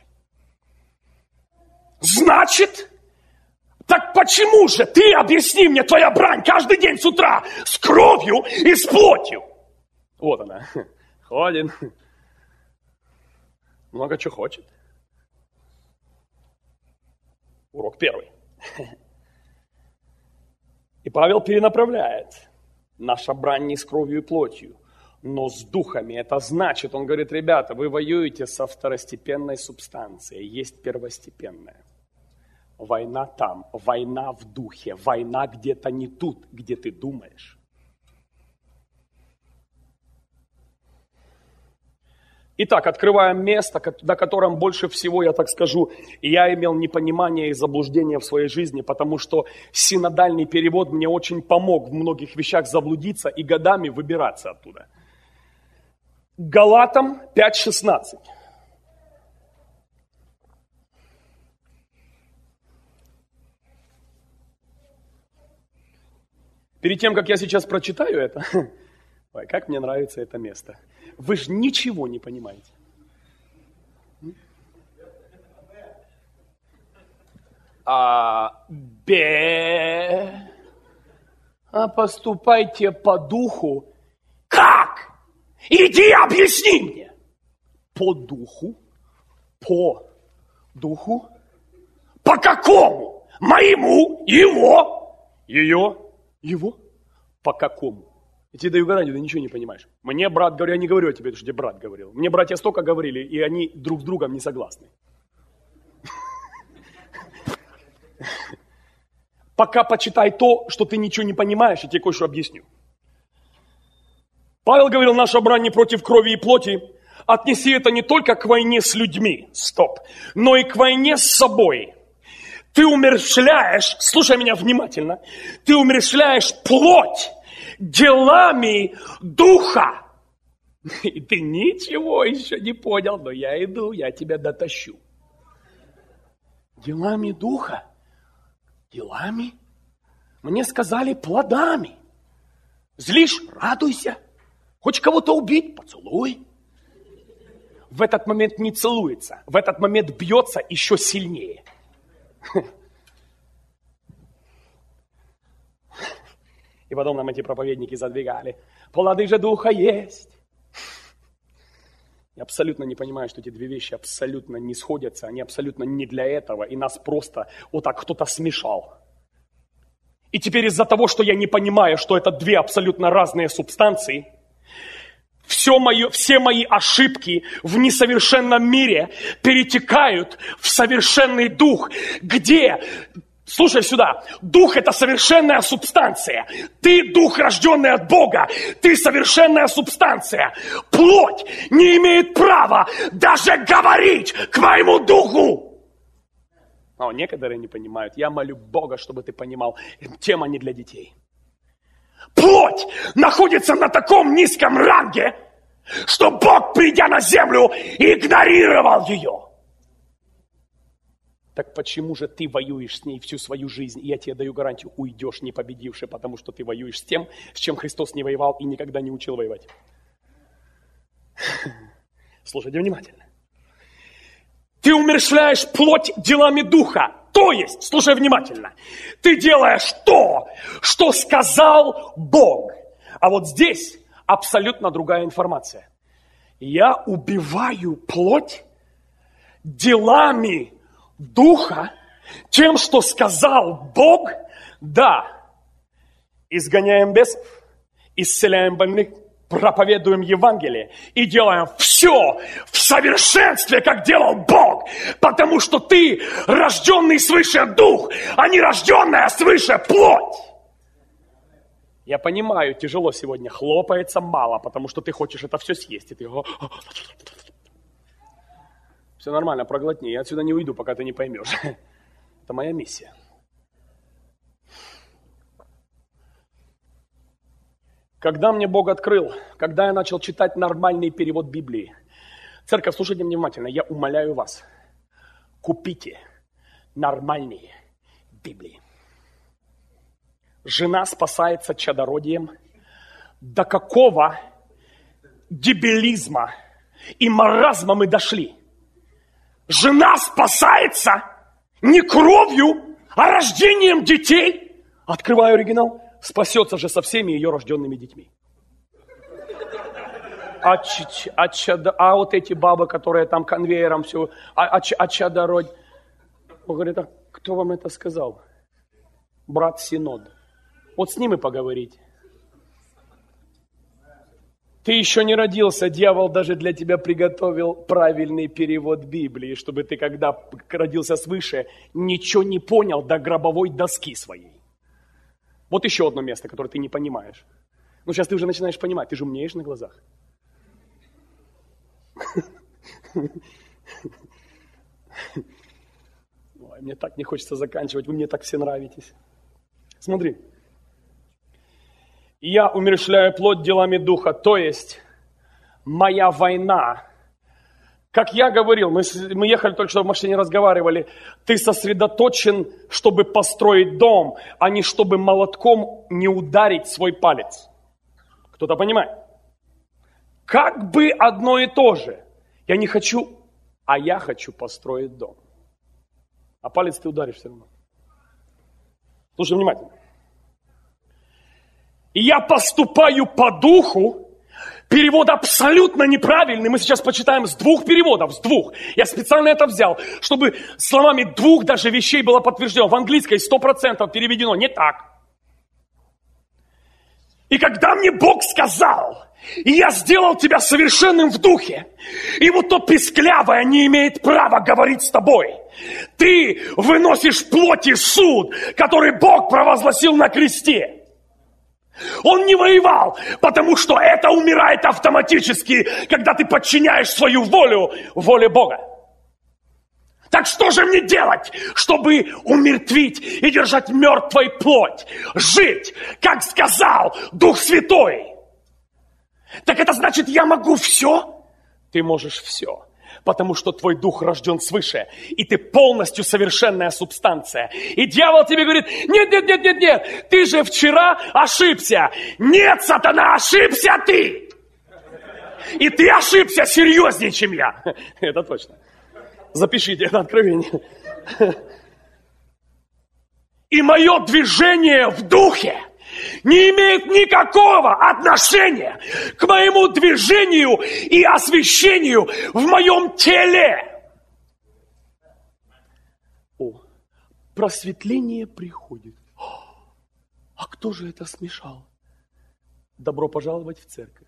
Значит, так почему же ты, объясни мне, твоя брань каждый день с утра с кровью и с плотью? Вот она. Ходит. Много чего хочет. Урок первый. И Павел перенаправляет. Наша брань не с кровью и плотью, но с духами. Это значит, он говорит: ребята, вы воюете со второстепенной субстанцией, есть первостепенная. Война там, война в духе, война где-то не тут, где ты думаешь. Итак, открываем место, на котором больше всего, я так скажу, я имел непонимание и заблуждение в своей жизни, потому что синодальный перевод мне очень помог в многих вещах заблудиться и годами выбираться оттуда. Галатам 5:16. Перед тем, как я сейчас прочитаю это, ой, как мне нравится это место. Вы же ничего не понимаете. Поступайте по духу. Как? Иди объясни мне. По духу? По духу? По какому? Моему? Его? Ее? Его? По какому? Я тебе даю гарантию, ты ничего не понимаешь. Мне брат говорил, я не говорю о тебе, потому что тебе брат говорил. Мне братья столько говорили, и они друг с другом не согласны. Пока почитай то, что ты ничего не понимаешь, я тебе кое-что объясню. Павел говорил: наша брань не против крови и плоти. Отнеси это не только к войне с людьми, стоп, но и к войне с собой. Ты умерщвляешь, слушай меня внимательно, ты умерщвляешь плоть делами духа. И ты ничего еще не понял, но я иду, я тебя дотащу. Делами духа? Делами? Мне сказали плодами. Злишь? Радуйся. Хочешь кого-то убить? Поцелуй. В этот момент не целуется, в этот момент бьется еще сильнее. И потом нам эти проповедники задвигали: плоды же духа есть. Я абсолютно не понимаю, что эти две вещи абсолютно не сходятся, они абсолютно не для этого, и нас просто вот так кто-то смешал. И теперь из-за того, что я не понимаю, что это две абсолютно разные субстанции, все мои ошибки в несовершенном мире перетекают в совершенный дух, где Слушай сюда, дух это совершенная субстанция. Ты дух, рожденный от Бога. Ты совершенная субстанция. Плоть не имеет права даже говорить к моему духу. Но некоторые не понимают. Я молю Бога, чтобы ты понимал. Тема не для детей. Плоть находится на таком низком ранге, что Бог, придя на землю, игнорировал ее. Так почему же ты воюешь с ней всю свою жизнь? И я тебе даю гарантию, уйдешь не победивший, потому что ты воюешь с тем, с чем Христос не воевал и никогда не учил воевать. Слушайте внимательно. Ты умерщвляешь плоть делами духа. То есть, слушай внимательно, ты делаешь то, что сказал Бог. А вот здесь абсолютно другая информация. Я убиваю плоть делами духа, тем, что сказал Бог, да, изгоняем бесов, исцеляем больных, проповедуем Евангелие и делаем все в совершенстве, как делал Бог, потому что ты рожденный свыше дух, а не рожденная свыше плоть. Я понимаю, тяжело сегодня, хлопается мало, потому что ты хочешь это все съесть, и ты... Все нормально, проглотни, я отсюда не уйду, пока ты не поймешь. Это моя миссия. Когда мне Бог открыл, когда я начал читать нормальный перевод Библии, церковь, слушайте внимательно, я умоляю вас, купите нормальные Библии. Жена спасается чадородием. До какого дебилизма и маразма мы дошли? Жена спасается не кровью, а рождением детей. Открываю оригинал. Спасется же со всеми ее рожденными детьми. А вот эти бабы, которые там конвейером все, чадородь. Он говорит, а кто вам это сказал? Брат Синод. Вот с ним и поговорить. Ты еще не родился, дьявол даже для тебя приготовил правильный перевод Библии, чтобы ты, когда родился свыше, ничего не понял до гробовой доски своей. Вот еще одно место, которое ты не понимаешь. Ну, сейчас ты уже начинаешь понимать, ты же умнеешь на глазах. Ой, мне так не хочется заканчивать, вы мне так все нравитесь. Смотри. Я умерщвляю плоть делами духа, то есть моя война. Как я говорил, мы ехали только что в машине, разговаривали. Ты сосредоточен, чтобы построить дом, а не чтобы молотком не ударить свой палец. Кто-то понимает? Как бы одно и то же. Я не хочу, а я хочу построить дом. А палец ты ударишь все равно. Слушай внимательно. И я поступаю по духу. Перевод абсолютно неправильный. Мы сейчас почитаем с двух переводов, с двух. Я специально это взял, чтобы словами двух даже вещей было подтверждено. В английской 100% переведено не так. И когда мне Бог сказал, и я сделал тебя совершенным в духе, и вот то писклявое не имеет права говорить с тобой. Ты выносишь плоти суд, который Бог провозгласил на кресте. Он не воевал, потому что это умирает автоматически, когда ты подчиняешь свою волю воле Бога. Так что же мне делать, чтобы умертвить и держать мертвой плоть? Жить, как сказал Дух Святой. Так это значит, я могу все? Ты можешь все. Потому что твой дух рожден свыше, и ты полностью совершенная субстанция. И дьявол тебе говорит, нет, ты же вчера ошибся. Нет, сатана, ошибся ты. И ты ошибся серьезнее, чем я. Это точно. Запишите это откровение. И мое движение в духе не имеет никакого отношения к моему движению и освящению в моем теле. О, просветление приходит. А кто же это смешал? Добро пожаловать в церковь.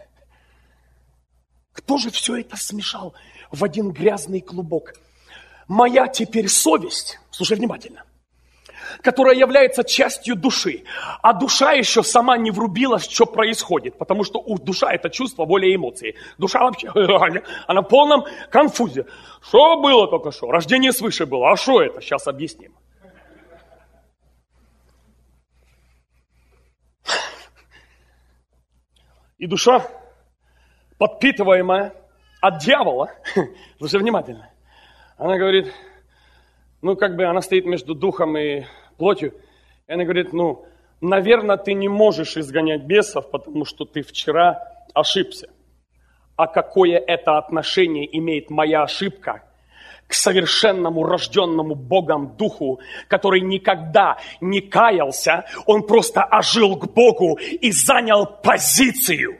Кто же все это смешал в один грязный клубок? моя теперь совесть, слушай внимательно, которая является частью души, а душа еще сама не врубилась, что происходит, потому что у душа это чувство, воля и эмоции. Душа вообще, она в полном конфузе. Что было только что? Рождение свыше было, а что это? Сейчас объясним. И душа, подпитываемая от дьявола, слушай внимательно, она говорит, она стоит между духом и плотью, и она говорит, наверное, ты не можешь изгонять бесов, потому что ты вчера ошибся. А какое это отношение имеет моя ошибка к совершенному, рожденному Богом Духу, который никогда не каялся, он просто ожил к Богу и занял позицию.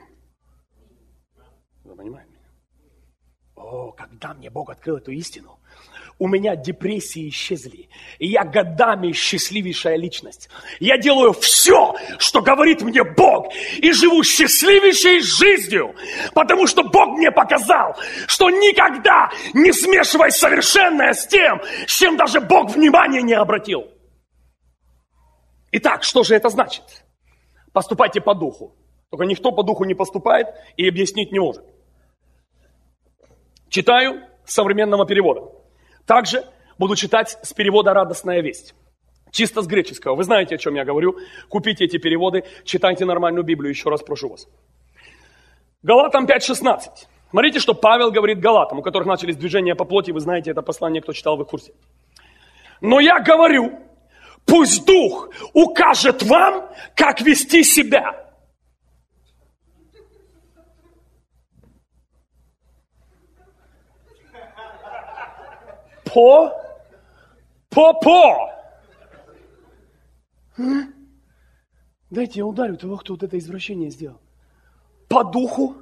Вы понимаете меня? Когда мне Бог открыл эту истину, у меня депрессии исчезли, и я годами счастливейшая личность. Я делаю все, что говорит мне Бог, и живу счастливейшей жизнью, потому что Бог мне показал, что никогда не смешивай совершенное с тем, с чем даже Бог внимания не обратил. Итак, что же это значит? Поступайте по духу. Только никто по духу не поступает и объяснить не может. Читаю с современного перевода. Также буду читать с перевода «Радостная весть». Чисто с греческого. Вы знаете, о чем я говорю. Купите эти переводы, читайте нормальную Библию. Еще раз прошу вас. Галатам 5:16. Смотрите, что Павел говорит Галатам, у которых начались движения по плоти. Вы знаете это послание, кто читал, вы в курсе. Но я говорю, пусть Дух укажет вам, как вести себя. Дайте я ударю того, кто вот это извращение сделал. По духу.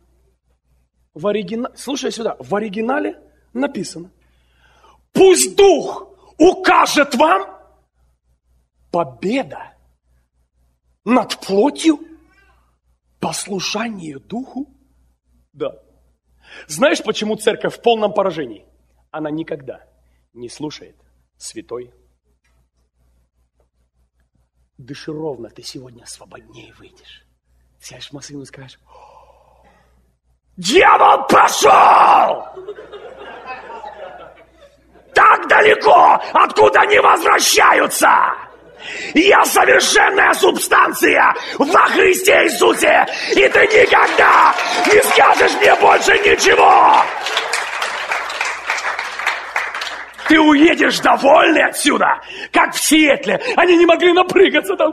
Слушай сюда. В оригинале написано. Пусть Дух укажет вам победа над плотью, послушание Духу. Да. Знаешь, почему церковь в полном поражении? Она никогда не слушает святой. Дыши ровно, ты сегодня свободнее выйдешь. Сядешь в машину и скажешь, дьявол пошел! Так далеко, откуда они возвращаются! Я совершенная субстанция во Христе Иисусе, и ты никогда не скажешь мне больше ничего! Ты уедешь довольный отсюда, как в Сиэтле. Они не могли напрыгаться там.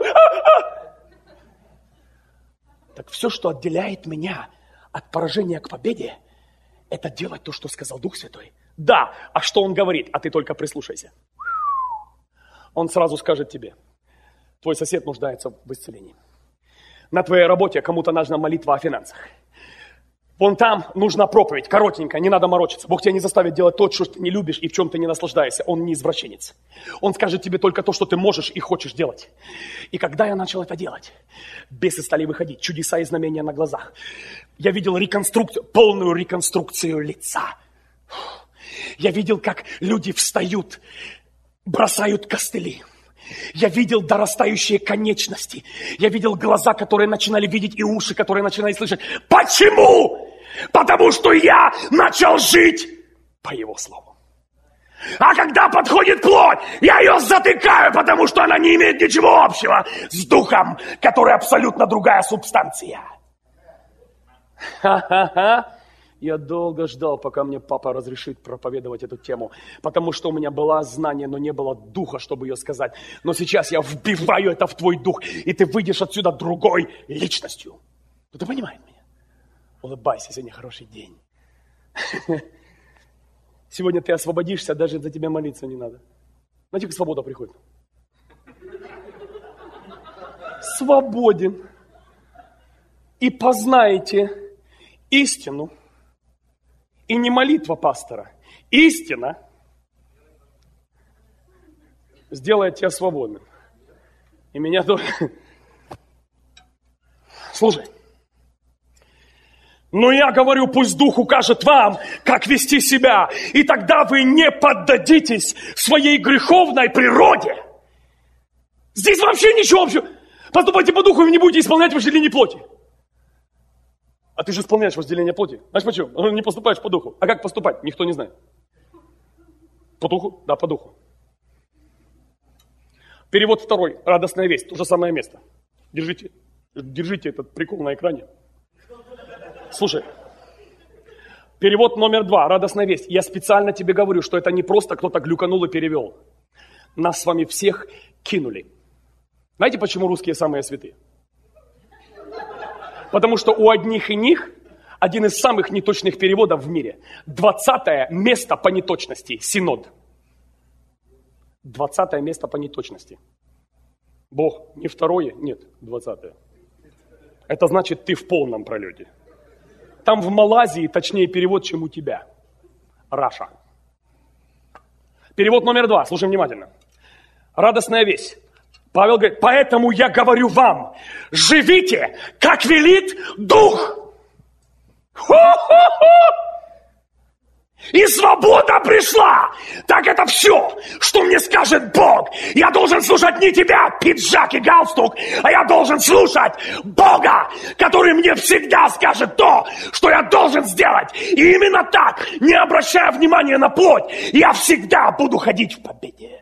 Так все, что отделяет меня от поражения к победе, это делать то, что сказал Дух Святой. Да, а что Он говорит, а ты только прислушайся. Он сразу скажет тебе, твой сосед нуждается в исцелении. На твоей работе кому-то нужна молитва о финансах. Вон там нужна проповедь, коротенькая, не надо морочиться. Бог тебя не заставит делать то, что ты не любишь и в чем ты не наслаждаешься. Он не извращенец. Он скажет тебе только то, что ты можешь и хочешь делать. И когда я начал это делать, бесы стали выходить, чудеса и знамения на глазах. Я видел реконструкцию, полную реконструкцию лица. Я видел, как люди встают, бросают костыли. Я видел дорастающие конечности. Я видел глаза, которые начинали видеть, и уши, которые начинали слышать. Почему? Потому что я начал жить по Его слову. А когда подходит плоть, я ее затыкаю, потому что она не имеет ничего общего с духом, который абсолютно другая субстанция. Ха-ха-ха. Я долго ждал, пока мне папа разрешит проповедовать эту тему, потому что у меня было знание, но не было духа, чтобы ее сказать. Но сейчас я вбиваю это в твой дух, и ты выйдешь отсюда другой личностью. Кто-то понимает меня? Улыбайся, сегодня хороший день. Сегодня ты освободишься, даже за тебя молиться не надо. Знаете, как свобода приходит? Свободен. И познаете истину. И не молитва пастора. Истина сделает тебя свободным. И меня тоже. Слушай. Но я говорю, пусть Дух укажет вам, как вести себя, и тогда вы не поддадитесь своей греховной природе. Здесь вообще ничего общего. Поступайте по Духу, и вы не будете исполнять вожделение плоти. А ты же исполняешь вожделение плоти. Знаешь почему? Не поступаешь по Духу. А как поступать? Никто не знает. По Духу? Да, по Духу. Перевод второй. Радостная весть. То же самое место. Держите этот прикол на экране. Слушай. Перевод номер 2. Радостная весть. Я специально тебе говорю, что это не просто кто-то глюканул и перевел. Нас с вами всех кинули. Знаете, почему русские самые святые? Потому что у одних и них один из самых неточных переводов в мире. 20 место по неточности. Синод. 20 место по неточности. Бог не второе, нет, 20. Это значит, ты в полном пролете. Там в Малайзии точнее перевод, чем у тебя. Раша. Перевод номер 2, слушай внимательно. Радостная весть. Павел говорит, поэтому я говорю вам, живите, как велит Дух. Ху-ху-ху! И свобода пришла. Так это все, что мне скажет Бог. Я должен слушать не тебя, пиджак и галстук, а я должен слушать Бога, который мне всегда скажет то, что я должен сделать. И именно так, не обращая внимания на плоть, я всегда буду ходить в победе.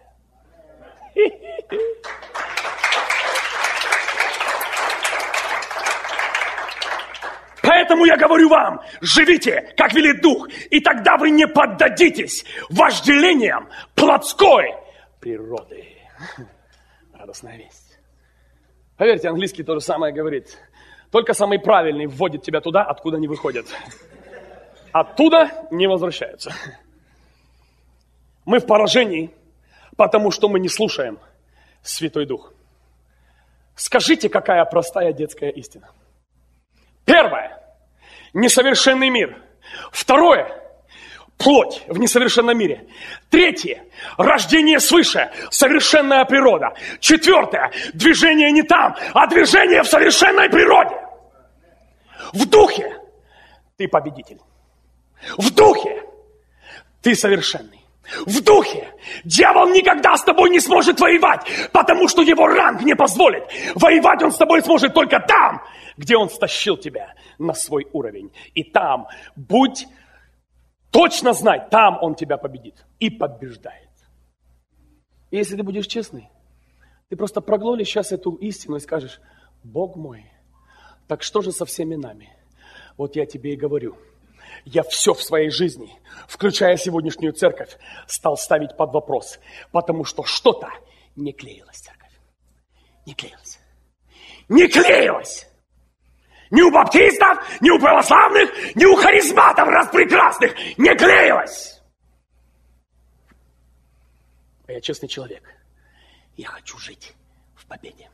Поэтому я говорю вам, живите, как велит Дух, и тогда вы не поддадитесь вожделениям плотской природы. Радостная весть. Поверьте, английский то же самое говорит. Только самый правильный вводит тебя туда, откуда не выходят. Оттуда не возвращаются. Мы в поражении, потому что мы не слушаем Святой Дух. Скажите, какая простая детская истина. Первое. Несовершенный мир. Второе. Плоть в несовершенном мире. Третье. Рождение свыше. Совершенная природа. Четвертое. Движение не там, а движение в совершенной природе. В духе ты победитель. В духе ты совершенный. В духе дьявол никогда с тобой не сможет воевать, потому что его ранг не позволит. Воевать он с тобой сможет только там, где он стащил тебя на свой уровень. И там, точно знай, там он тебя победит и побеждает. И если ты будешь честный, ты просто проглотишь сейчас эту истину и скажешь, Бог мой, так что же со всеми нами? Вот я тебе и говорю. Я все в своей жизни, включая сегодняшнюю церковь, стал ставить под вопрос, потому что что-то не клеилось, церковь. Не клеилось. Не клеилось! Ни у баптистов, ни у православных, ни у харизматов распрекрасных не клеилось. А я честный человек. Я хочу жить в победе.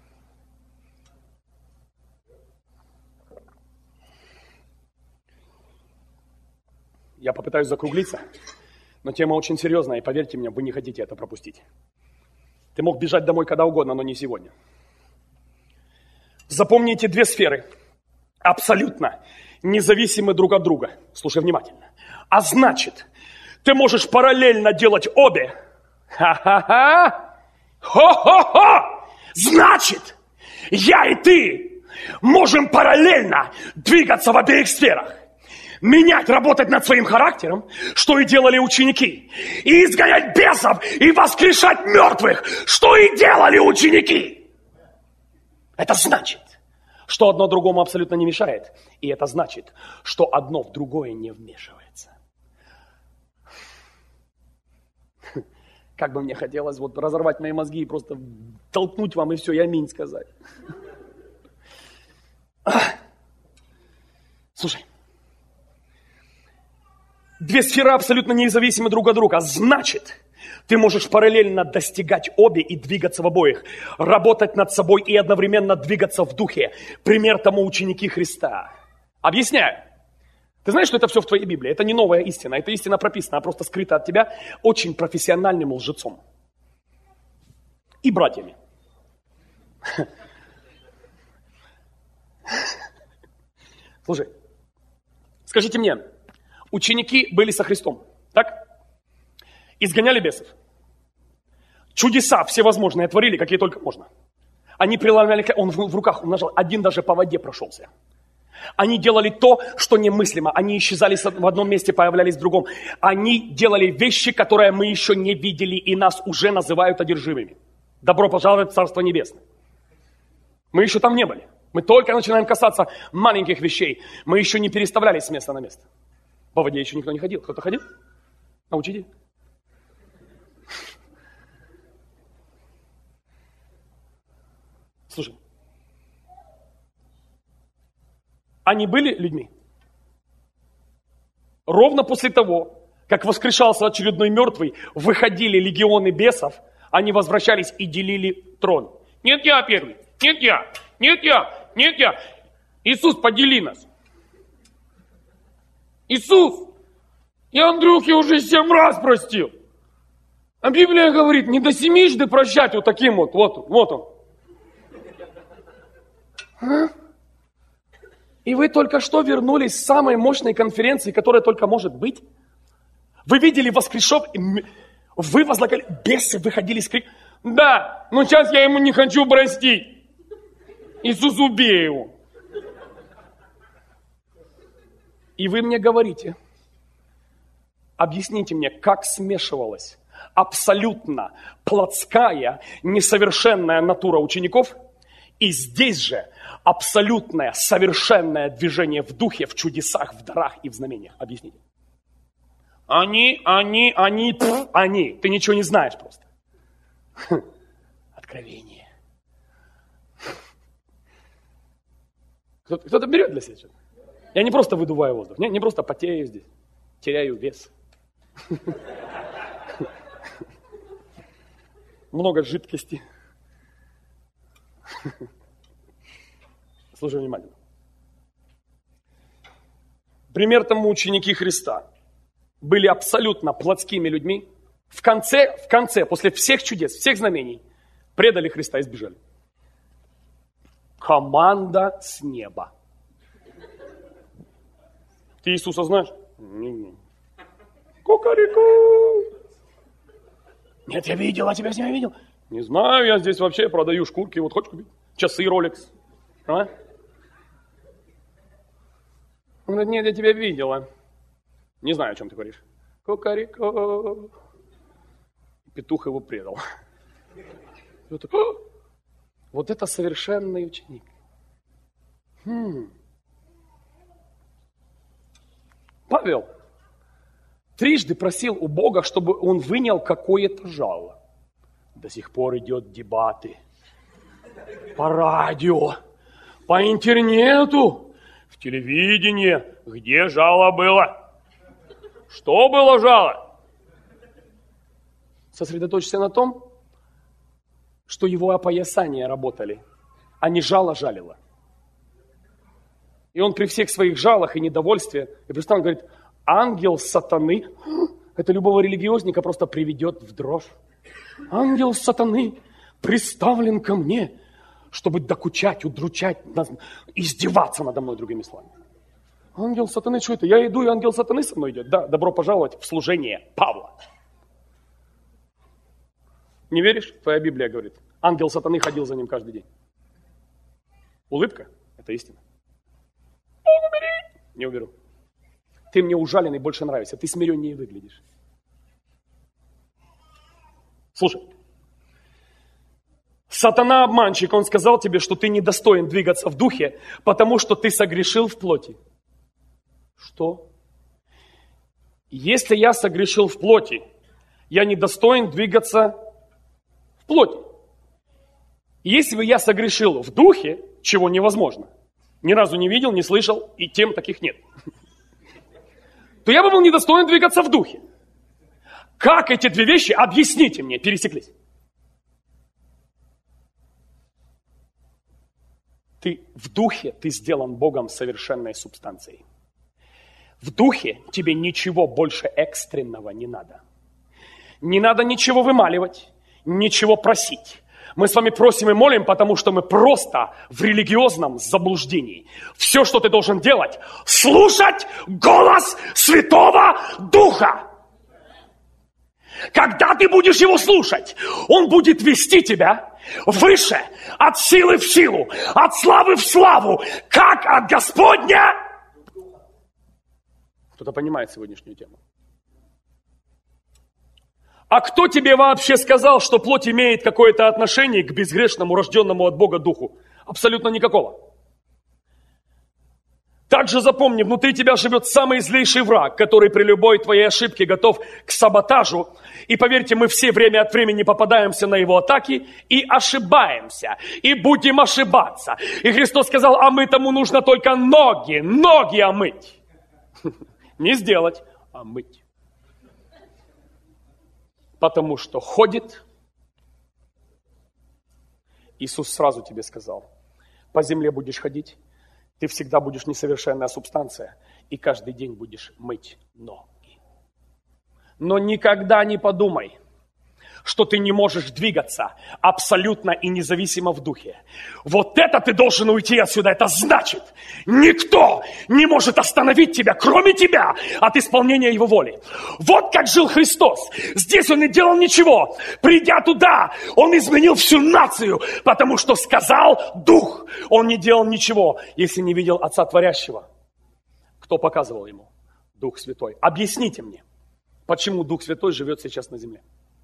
Я попытаюсь закруглиться, но тема очень серьезная, и поверьте мне, вы не хотите это пропустить. Ты мог бежать домой когда угодно, но не сегодня. Запомните две сферы, абсолютно независимы друг от друга. Слушай внимательно. А значит, ты можешь параллельно делать обе. Ха-ха-ха! Хо-хо-хо! Значит, я и ты можем параллельно двигаться в обеих сферах. Менять, работать над своим характером, что и делали ученики. И изгонять бесов, и воскрешать мертвых, что и делали ученики. Это значит, что одно другому абсолютно не мешает. И это значит, что одно в другое не вмешивается. Как бы мне хотелось вот разорвать мои мозги и просто толкнуть вам и все, и аминь сказать. Слушай. Две сферы абсолютно независимы друг от друга. Значит, ты можешь параллельно достигать обе и двигаться в обоих. Работать над собой и одновременно двигаться в духе. Пример тому ученики Христа. Объясняю. Ты знаешь, что это все в твоей Библии? Это не новая истина. Эта истина прописана, а просто скрыта от тебя очень профессиональным лжецом. И братьями. Слушай. Скажите мне, ученики были со Христом, так? Изгоняли бесов. Чудеса всевозможные творили, какие только можно. Они преломляли, он в руках умножал, один даже по воде прошелся. Они делали то, что немыслимо. Они исчезали в одном месте, появлялись в другом. Они делали вещи, которые мы еще не видели, и нас уже называют одержимыми. Добро пожаловать в Царство Небесное. Мы еще там не были. Мы только начинаем касаться маленьких вещей. Мы еще не переставлялись с места на место. По воде еще никто не ходил. Кто-то ходил? Научите. Слушай. Они были людьми. Ровно после того, как воскрешался очередной мертвый, выходили легионы бесов, они возвращались и делили трон. Нет, я первый. Нет, я. Нет, я. Нет, я. Иисус, подели нас. Иисус, я Андрюхе уже 7 раз простил. А Библия говорит, не до 7 прощать вот таким вот. Вот он. А? И вы только что вернулись с самой мощной конференции, которая только может быть. Вы видели воскрешов, вы возлагали, бесы выходили с криком. Да, но сейчас я ему не хочу простить. Иисус, убей его. И вы мне говорите, объясните мне, как смешивалась абсолютно плотская, несовершенная натура учеников и здесь же абсолютное, совершенное движение в духе, в чудесах, в дарах и в знамениях. Объясните. Они. Ты ничего не знаешь просто. Откровение. Кто-то берет для себя что-то. Я не просто выдуваю воздух, не просто потею здесь, теряю вес. Много жидкости. Слушай внимательно. Пример тому ученики Христа были абсолютно плотскими людьми. В конце, после всех чудес, всех знамений, предали Христа и сбежали. Команда с неба. Ты Иисуса знаешь? Кукареку. Нет, я видел, а тебя не видел. Не знаю, я здесь вообще продаю шкурки. Вот хочешь купить? Часы Rolex. А? Он говорит, нет, я тебя видела. Не знаю, о чем ты говоришь. Кукареку. Петух его предал. Вот это совершенный ученик. Павел трижды просил у Бога, чтобы он вынял какое-то жало. До сих пор идет дебаты. По радио, по интернету, в телевидении. Где жало было? Что было жало? Сосредоточься на том, что его опоясания работали, а не жало жалило. И он при всех своих жалах и недовольстве, и представь, он говорит, ангел сатаны, это любого религиозника просто приведет в дрожь. Ангел сатаны приставлен ко мне, чтобы докучать, удручать, издеваться надо мной, другими словами. Ангел сатаны, что это? Я иду, и ангел сатаны со мной идет. Да, добро пожаловать в служение Павла. Не веришь? Твоя Библия говорит. Ангел сатаны ходил за ним каждый день. Улыбка – это истина. Не уберу. Ты мне ужаленный больше нравишься, ты смиреннее выглядишь. Слушай. Сатана обманщик, он сказал тебе, что ты недостоин двигаться в духе, потому что ты согрешил в плоти. Что? Если я согрешил в плоти, я недостоин двигаться в плоти. Если бы я согрешил в духе, чего невозможно, ни разу не видел, не слышал, и тем таких нет, то я бы был недостоин двигаться в духе. Как эти две вещи, объясните мне, пересеклись? Ты в духе, ты сделан Богом совершенной субстанцией. В духе тебе ничего больше экстренного не надо. Не надо ничего вымаливать, ничего просить. Мы с вами просим и молим, потому что мы просто в религиозном заблуждении. Все, что ты должен делать, слушать голос Святого Духа. Когда ты будешь его слушать, он будет вести тебя выше, от силы в силу, от славы в славу, как от Господня. Кто-то понимает сегодняшнюю тему? А кто тебе вообще сказал, что плоть имеет какое-то отношение к безгрешному, рожденному от Бога Духу? Абсолютно никакого. Также запомни, внутри тебя живет самый злейший враг, который при любой твоей ошибке готов к саботажу. И поверьте, мы все время от времени попадаемся на его атаки и ошибаемся, и будем ошибаться. И Христос сказал, а мы тому нужно только ноги омыть. Не сделать, а мыть. Потому что ходит, Иисус сразу тебе сказал, по земле будешь ходить, ты всегда будешь несовершенная субстанция, и каждый день будешь мыть ноги. Но никогда не подумай, что ты не можешь двигаться абсолютно и независимо в духе. Вот это ты должен уйти отсюда. Это значит, никто не может остановить тебя, кроме тебя, от исполнения его воли. Вот как жил Христос. Здесь он не делал ничего. Придя туда, он изменил всю нацию, потому что сказал Дух. Он не делал ничего, если не видел Отца Творящего. Кто показывал ему? Дух Святой. Объясните мне, почему Дух Святой живет сейчас на земле?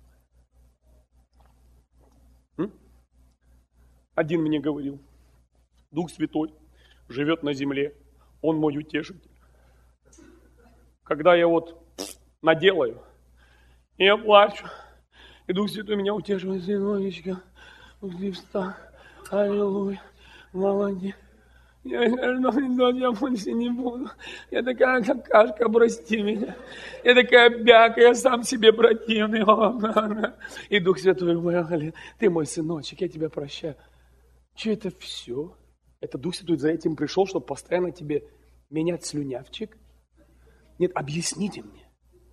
Один мне говорил, Дух Святой живет на земле, Он мой утешитель. Когда я наделаю, я плачу, и Дух Святой меня утешивает, сыночка, встань, аллилуйя, молодец. Я больше не буду. Я такая какашка, прости меня. Я такая бяка, я сам себе противный. И Дух Святой говорит, ты мой сыночек, я тебя прощаю. Че это все? Это Дух Святой за этим пришел, чтобы постоянно тебе менять слюнявчик? Нет, объясните мне.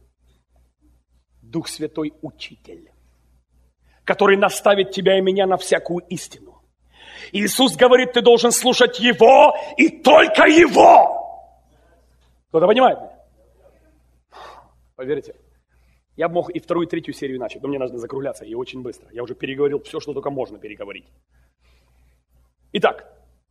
Дух Святой учитель, который наставит тебя и меня на всякую истину. Иисус говорит, ты должен слушать Его и только Его. Кто-то понимает меня? Поверьте, я бы мог и вторую, и третью серию начать, но мне нужно закругляться, и очень быстро. Я уже переговорил все, что только можно переговорить. Итак,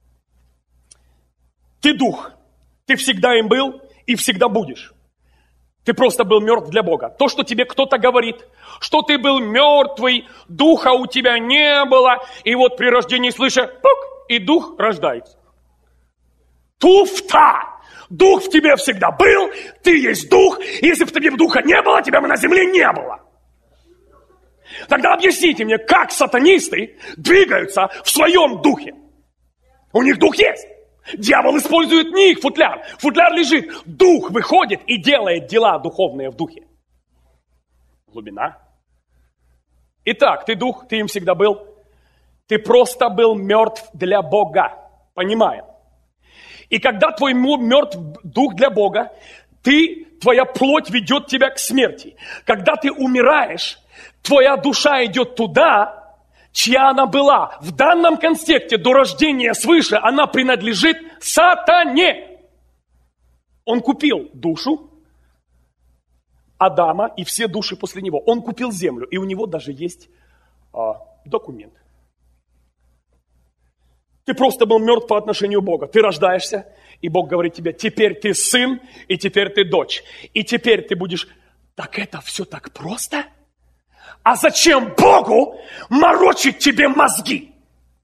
ты дух, ты всегда им был и всегда будешь. Ты просто был мертв для Бога. То, что тебе кто-то говорит, что ты был мертвый, духа у тебя не было, и вот при рождении слыша, пук, и дух рождается. Туфта! Дух в тебе всегда был, ты есть дух, и если бы в тебе духа не было, тебя бы на земле не было. Тогда объясните мне, как сатанисты двигаются в своем духе. У них дух есть. Дьявол использует не их футляр. Футляр лежит. Дух выходит и делает дела духовные в духе. Глубина. Итак, ты дух, ты им всегда был. Ты просто был мертв для Бога. Понимаем? И когда твой мертв дух для Бога, твоя плоть ведет тебя к смерти. Когда ты умираешь, твоя душа идет туда, чья она была. В данном контексте до рождения свыше она принадлежит сатане. Он купил душу Адама и все души после него. Он купил землю, и у него даже есть документ. Ты просто был мертв по отношению к Богу. Ты рождаешься, и Бог говорит тебе, теперь ты сын, и теперь ты дочь. И теперь ты будешь... Так это все так просто? А зачем Богу морочить тебе мозги?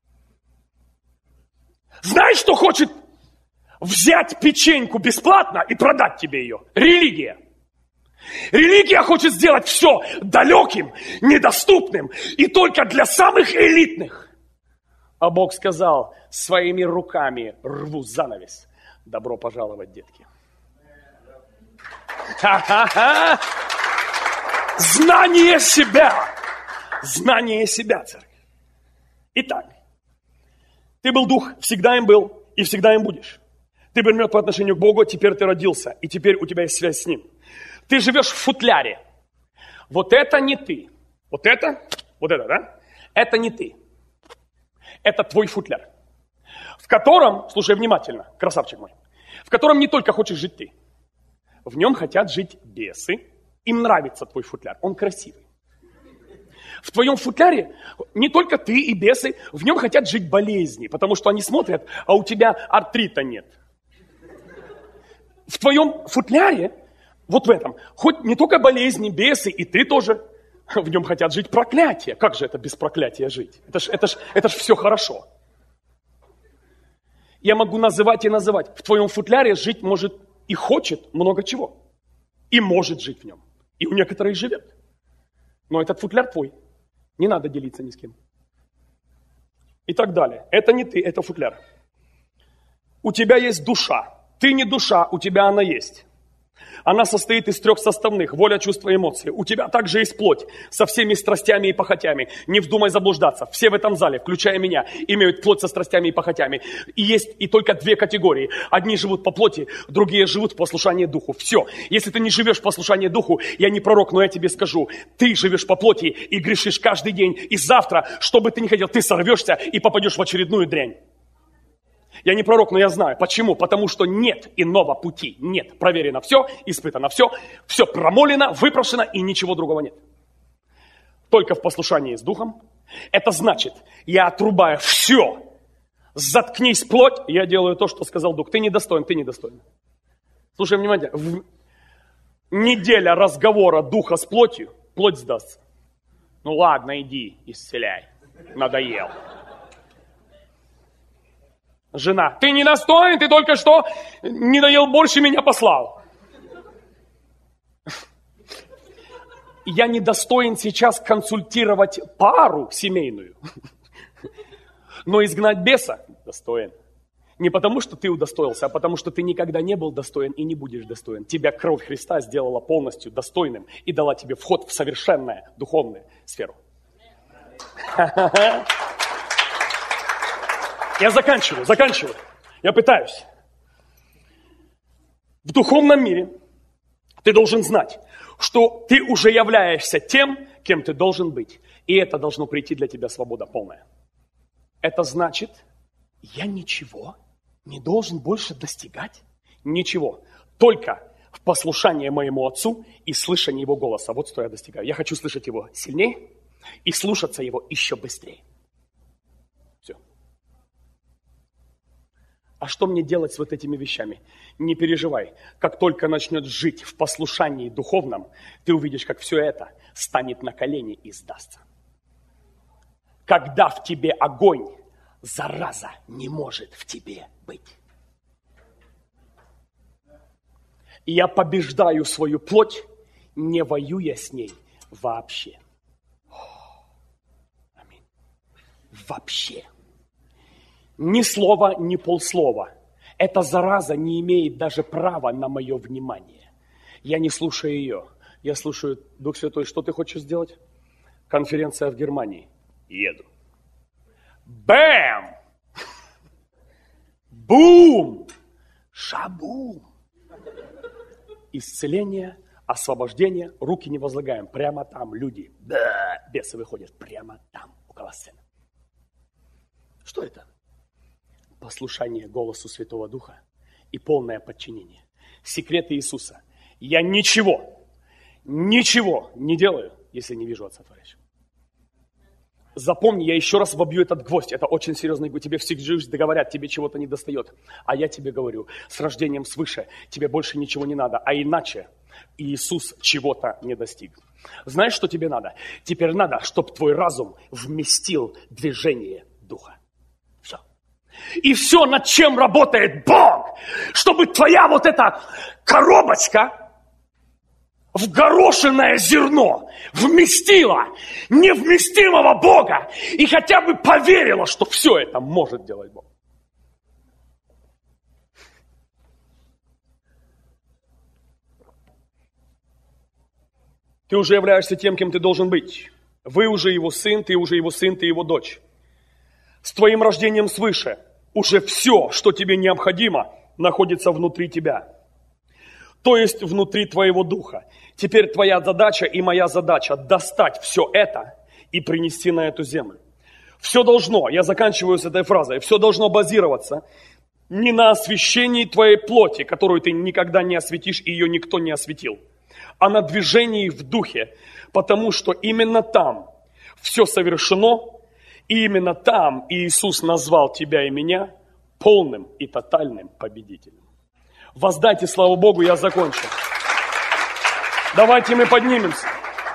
Знаешь, что хочет взять печеньку бесплатно и продать тебе ее? Религия. Религия хочет сделать все далеким, недоступным и только для самых элитных. А Бог сказал, своими руками рву занавес. Добро пожаловать, детки. Ха-ха-ха! Знание себя. Знание себя, церковь. Итак, ты был дух, всегда им был и всегда им будешь. Ты был мертв по отношению к Богу, теперь ты родился, и теперь у тебя есть связь с Ним. Ты живешь в футляре. Вот это не ты. Вот это, да? Это не ты. это твой футляр, в котором, слушай внимательно, красавчик мой, в котором не только хочешь жить ты, в нем хотят жить бесы, им нравится твой футляр, он красивый. В твоем футляре не только ты и бесы, в нем хотят жить болезни, потому что они смотрят, а у тебя артрита нет. В твоем футляре, вот в этом, хоть не только болезни, бесы, и ты тоже, в нем хотят жить проклятия. Как же это без проклятия жить? Это ж все хорошо. Я могу называть и называть. В твоем футляре жить может и хочет много чего. И может жить в нем. И у некоторых живет. Но этот футляр твой. Не надо делиться ни с кем. И так далее. Это не ты, это футляр. У тебя есть душа. Ты не душа, у тебя она есть. Она состоит из 3 составных: воля, чувства, эмоции. У тебя также есть плоть со всеми страстями и похотями. Не вздумай заблуждаться. Все в этом зале, включая меня, имеют плоть со страстями и похотями. И есть и только 2 категории. Одни живут по плоти, другие живут в послушании духу. Все. Если ты не живешь в послушании духу, я не пророк, но я тебе скажу. Ты живешь по плоти и грешишь каждый день. И завтра, что бы ты ни хотел, ты сорвешься и попадешь в очередную дрянь. Я не пророк, но я знаю. Почему? Потому что нет иного пути. Нет. Проверено все, испытано все. Все промолено, выпрошено и ничего другого нет. Только в послушании с Духом. Это значит, я отрубаю все. Заткнись, плоть. Я делаю то, что сказал Дух. Ты недостоин, ты недостоин. Слушай внимательно. Неделя разговора Духа с плотью, плоть сдастся. Ну ладно, иди, исцеляй. Надоел. Жена, ты недостоин, ты только что не доел больше, меня послал. Я недостоин сейчас консультировать пару семейную, но изгнать беса достоин. Не потому, что ты удостоился, а потому, что ты никогда не был достоин и не будешь достоин. Тебя кровь Христа сделала полностью достойным и дала тебе вход в совершенную духовную сферу. Я заканчиваю. Я пытаюсь. В духовном мире ты должен знать, что ты уже являешься тем, кем ты должен быть. И это должно прийти для тебя свобода полная. Это значит, я ничего не должен больше достигать. Ничего. Только в послушании моему Отцу и слышании Его голоса. Вот что я достигаю. Я хочу слышать Его сильнее и слушаться Его еще быстрее. А что мне делать с вот этими вещами? Не переживай. Как только начнет жить в послушании духовном, ты увидишь, как все это станет на колени и сдастся. Когда в тебе огонь, зараза не может в тебе быть. И я побеждаю свою плоть, не воюя с ней вообще. Аминь. Вообще. Ни слова, ни полслова. Эта зараза не имеет даже права на мое внимание. Я не слушаю ее. Я слушаю: Дух Святой, что ты хочешь сделать? Конференция в Германии. Еду. Бэм! Бум! Шабум! Исцеление, освобождение. Руки не возлагаем. Прямо там люди. Бесы выходят. Прямо там, около сцены. Что это? Послушание голосу Святого Духа и полное подчинение. Секреты Иисуса. Я ничего не делаю, если не вижу Отца Творящего. Запомни, я еще раз вобью этот гвоздь. Это очень серьезно. Тебе всегда говорят, тебе чего-то не достает. А я тебе говорю, с рождением свыше тебе больше ничего не надо. А иначе Иисус чего-то не достиг. Знаешь, что тебе надо? Теперь надо, чтобы твой разум вместил движение Духа. И все, над чем работает Бог, чтобы твоя вот эта коробочка в горошинное зерно вместила невместимого Бога и хотя бы поверила, что все это может делать Бог. Ты уже являешься тем, кем ты должен быть. Вы уже его сын, ты уже его сын, ты его дочь. С твоим рождением свыше уже все, что тебе необходимо, находится внутри тебя. То есть внутри твоего духа. Теперь твоя задача и моя задача достать все это и принести на эту землю. Все должно, я заканчиваю с этой фразой, все должно базироваться не на освящении твоей плоти, которую ты никогда не осветишь, и ее никто не осветил, а на движении в духе, потому что именно там все совершено, и именно там Иисус назвал тебя и меня полным и тотальным победителем. Воздайте славу Богу, я закончу. Давайте мы поднимемся.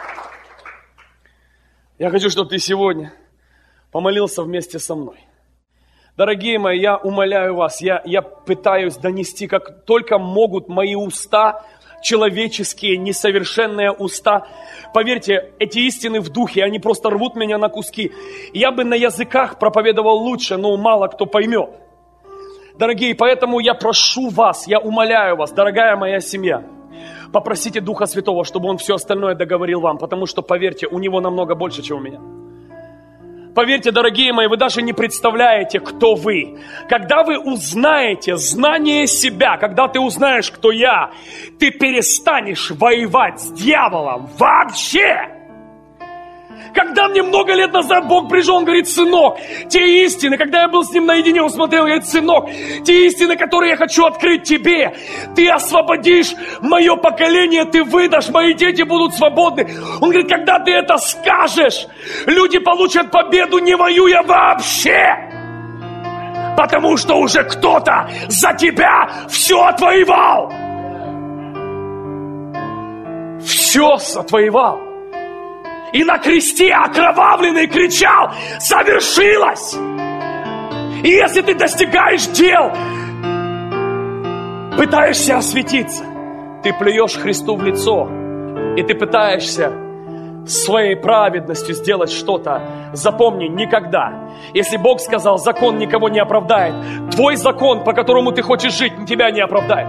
Я хочу, чтобы ты сегодня помолился вместе со мной. Дорогие мои, я умоляю вас, я пытаюсь донести, как только могут мои уста, человеческие, несовершенные уста. Поверьте, эти истины в духе, они просто рвут меня на куски. Я бы на языках проповедовал лучше, но мало кто поймет. Дорогие, поэтому я прошу вас, я умоляю вас, дорогая моя семья, попросите Духа Святого, чтобы Он все остальное договорил вам, потому что, поверьте, у Него намного больше, чем у меня. Поверьте, дорогие мои, вы даже не представляете, кто вы. Когда вы узнаете знание себя, когда ты узнаешь, кто я, ты перестанешь воевать с дьяволом вообще. Когда мне много лет назад Бог пришел, Он говорит: сынок, те истины, когда я был с Ним наедине, Он смотрел, говорит: сынок, те истины, которые я хочу открыть тебе, ты освободишь мое поколение, ты выдашь, мои дети будут свободны. Он говорит: когда ты это скажешь, люди получат победу, не воюя вообще. Потому что уже кто-то за тебя все отвоевал. Все отвоевал. И на кресте окровавленный кричал: совершилось! И если ты достигаешь дел, пытаешься осветиться, ты плюешь Христу в лицо, и ты пытаешься своей праведностью сделать что-то. Запомни, никогда. Если Бог сказал, закон никого не оправдает, твой закон, по которому ты хочешь жить, тебя не оправдает.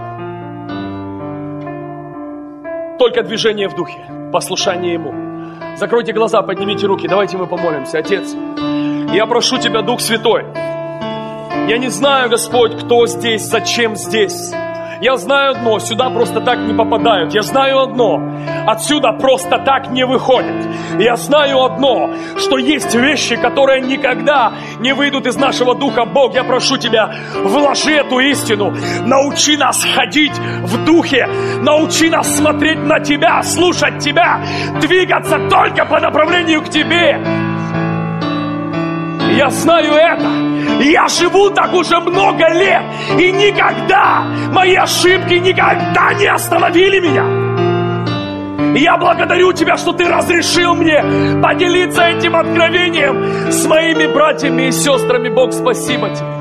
Только движение в духе, послушание Ему. Закройте глаза, поднимите руки, давайте мы помолимся. Отец, я прошу Тебя, Дух Святой, я не знаю, Господь, кто здесь, зачем здесь. Я знаю одно, сюда просто так не попадают. Я знаю одно, отсюда просто так не выходят. Я знаю одно, что есть вещи, которые никогда не выйдут из нашего духа. Бог, я прошу Тебя, вложи эту истину. Научи нас ходить в духе. Научи нас смотреть на Тебя, слушать Тебя, двигаться только по направлению к Тебе. Я знаю это. Я живу так уже много лет, и никогда мои ошибки никогда не остановили меня. Я благодарю Тебя, что Ты разрешил мне поделиться этим откровением с моими братьями и сестрами. Бог, спасибо Тебе.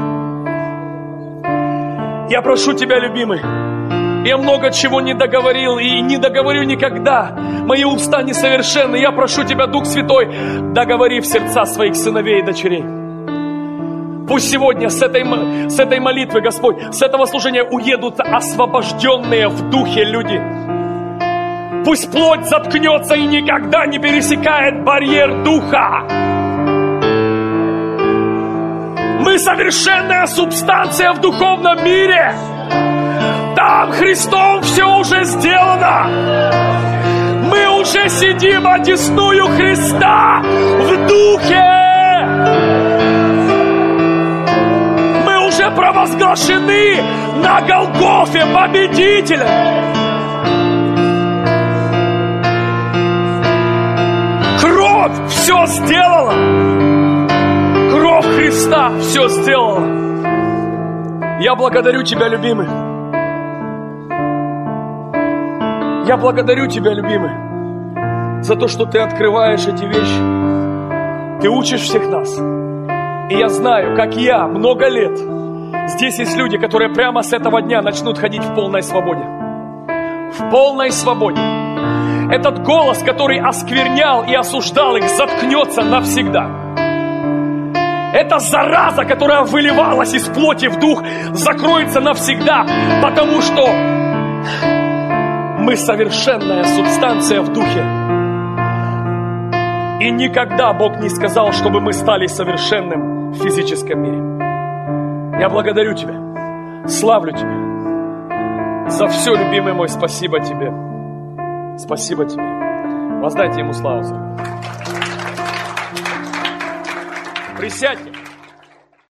Я прошу Тебя, любимый, я много чего не договорил и не договорю никогда. Мои уста несовершенны. Я прошу Тебя, Дух Святой, договори в сердца своих сыновей и дочерей. Пусть сегодня с этой молитвы, Господь, с этого служения уедут освобожденные в духе люди. Пусть плоть заткнется и никогда не пересекает барьер духа. Мы совершенная субстанция в духовном мире. Там Христом все уже сделано. Мы уже сидим одесную Христа в духе. Провозглашены на Голгофе победителем. Кровь все сделала. Кровь Христа все сделала. Я благодарю Тебя, любимый. Я благодарю Тебя, любимый, за то, что Ты открываешь эти вещи. Ты учишь всех нас. И я знаю, как я много лет, здесь есть люди, которые прямо с этого дня начнут ходить в полной свободе. В полной свободе. Этот голос, который осквернял и осуждал их, заткнется навсегда. Эта зараза, которая выливалась из плоти в дух, закроется навсегда, потому что мы совершенная субстанция в духе. И никогда Бог не сказал, чтобы мы стали совершенным в физическом мире. Я благодарю Тебя, славлю Тебя за все, любимый мой. Спасибо Тебе. Спасибо Тебе. Воздайте Ему славу. Присядьте.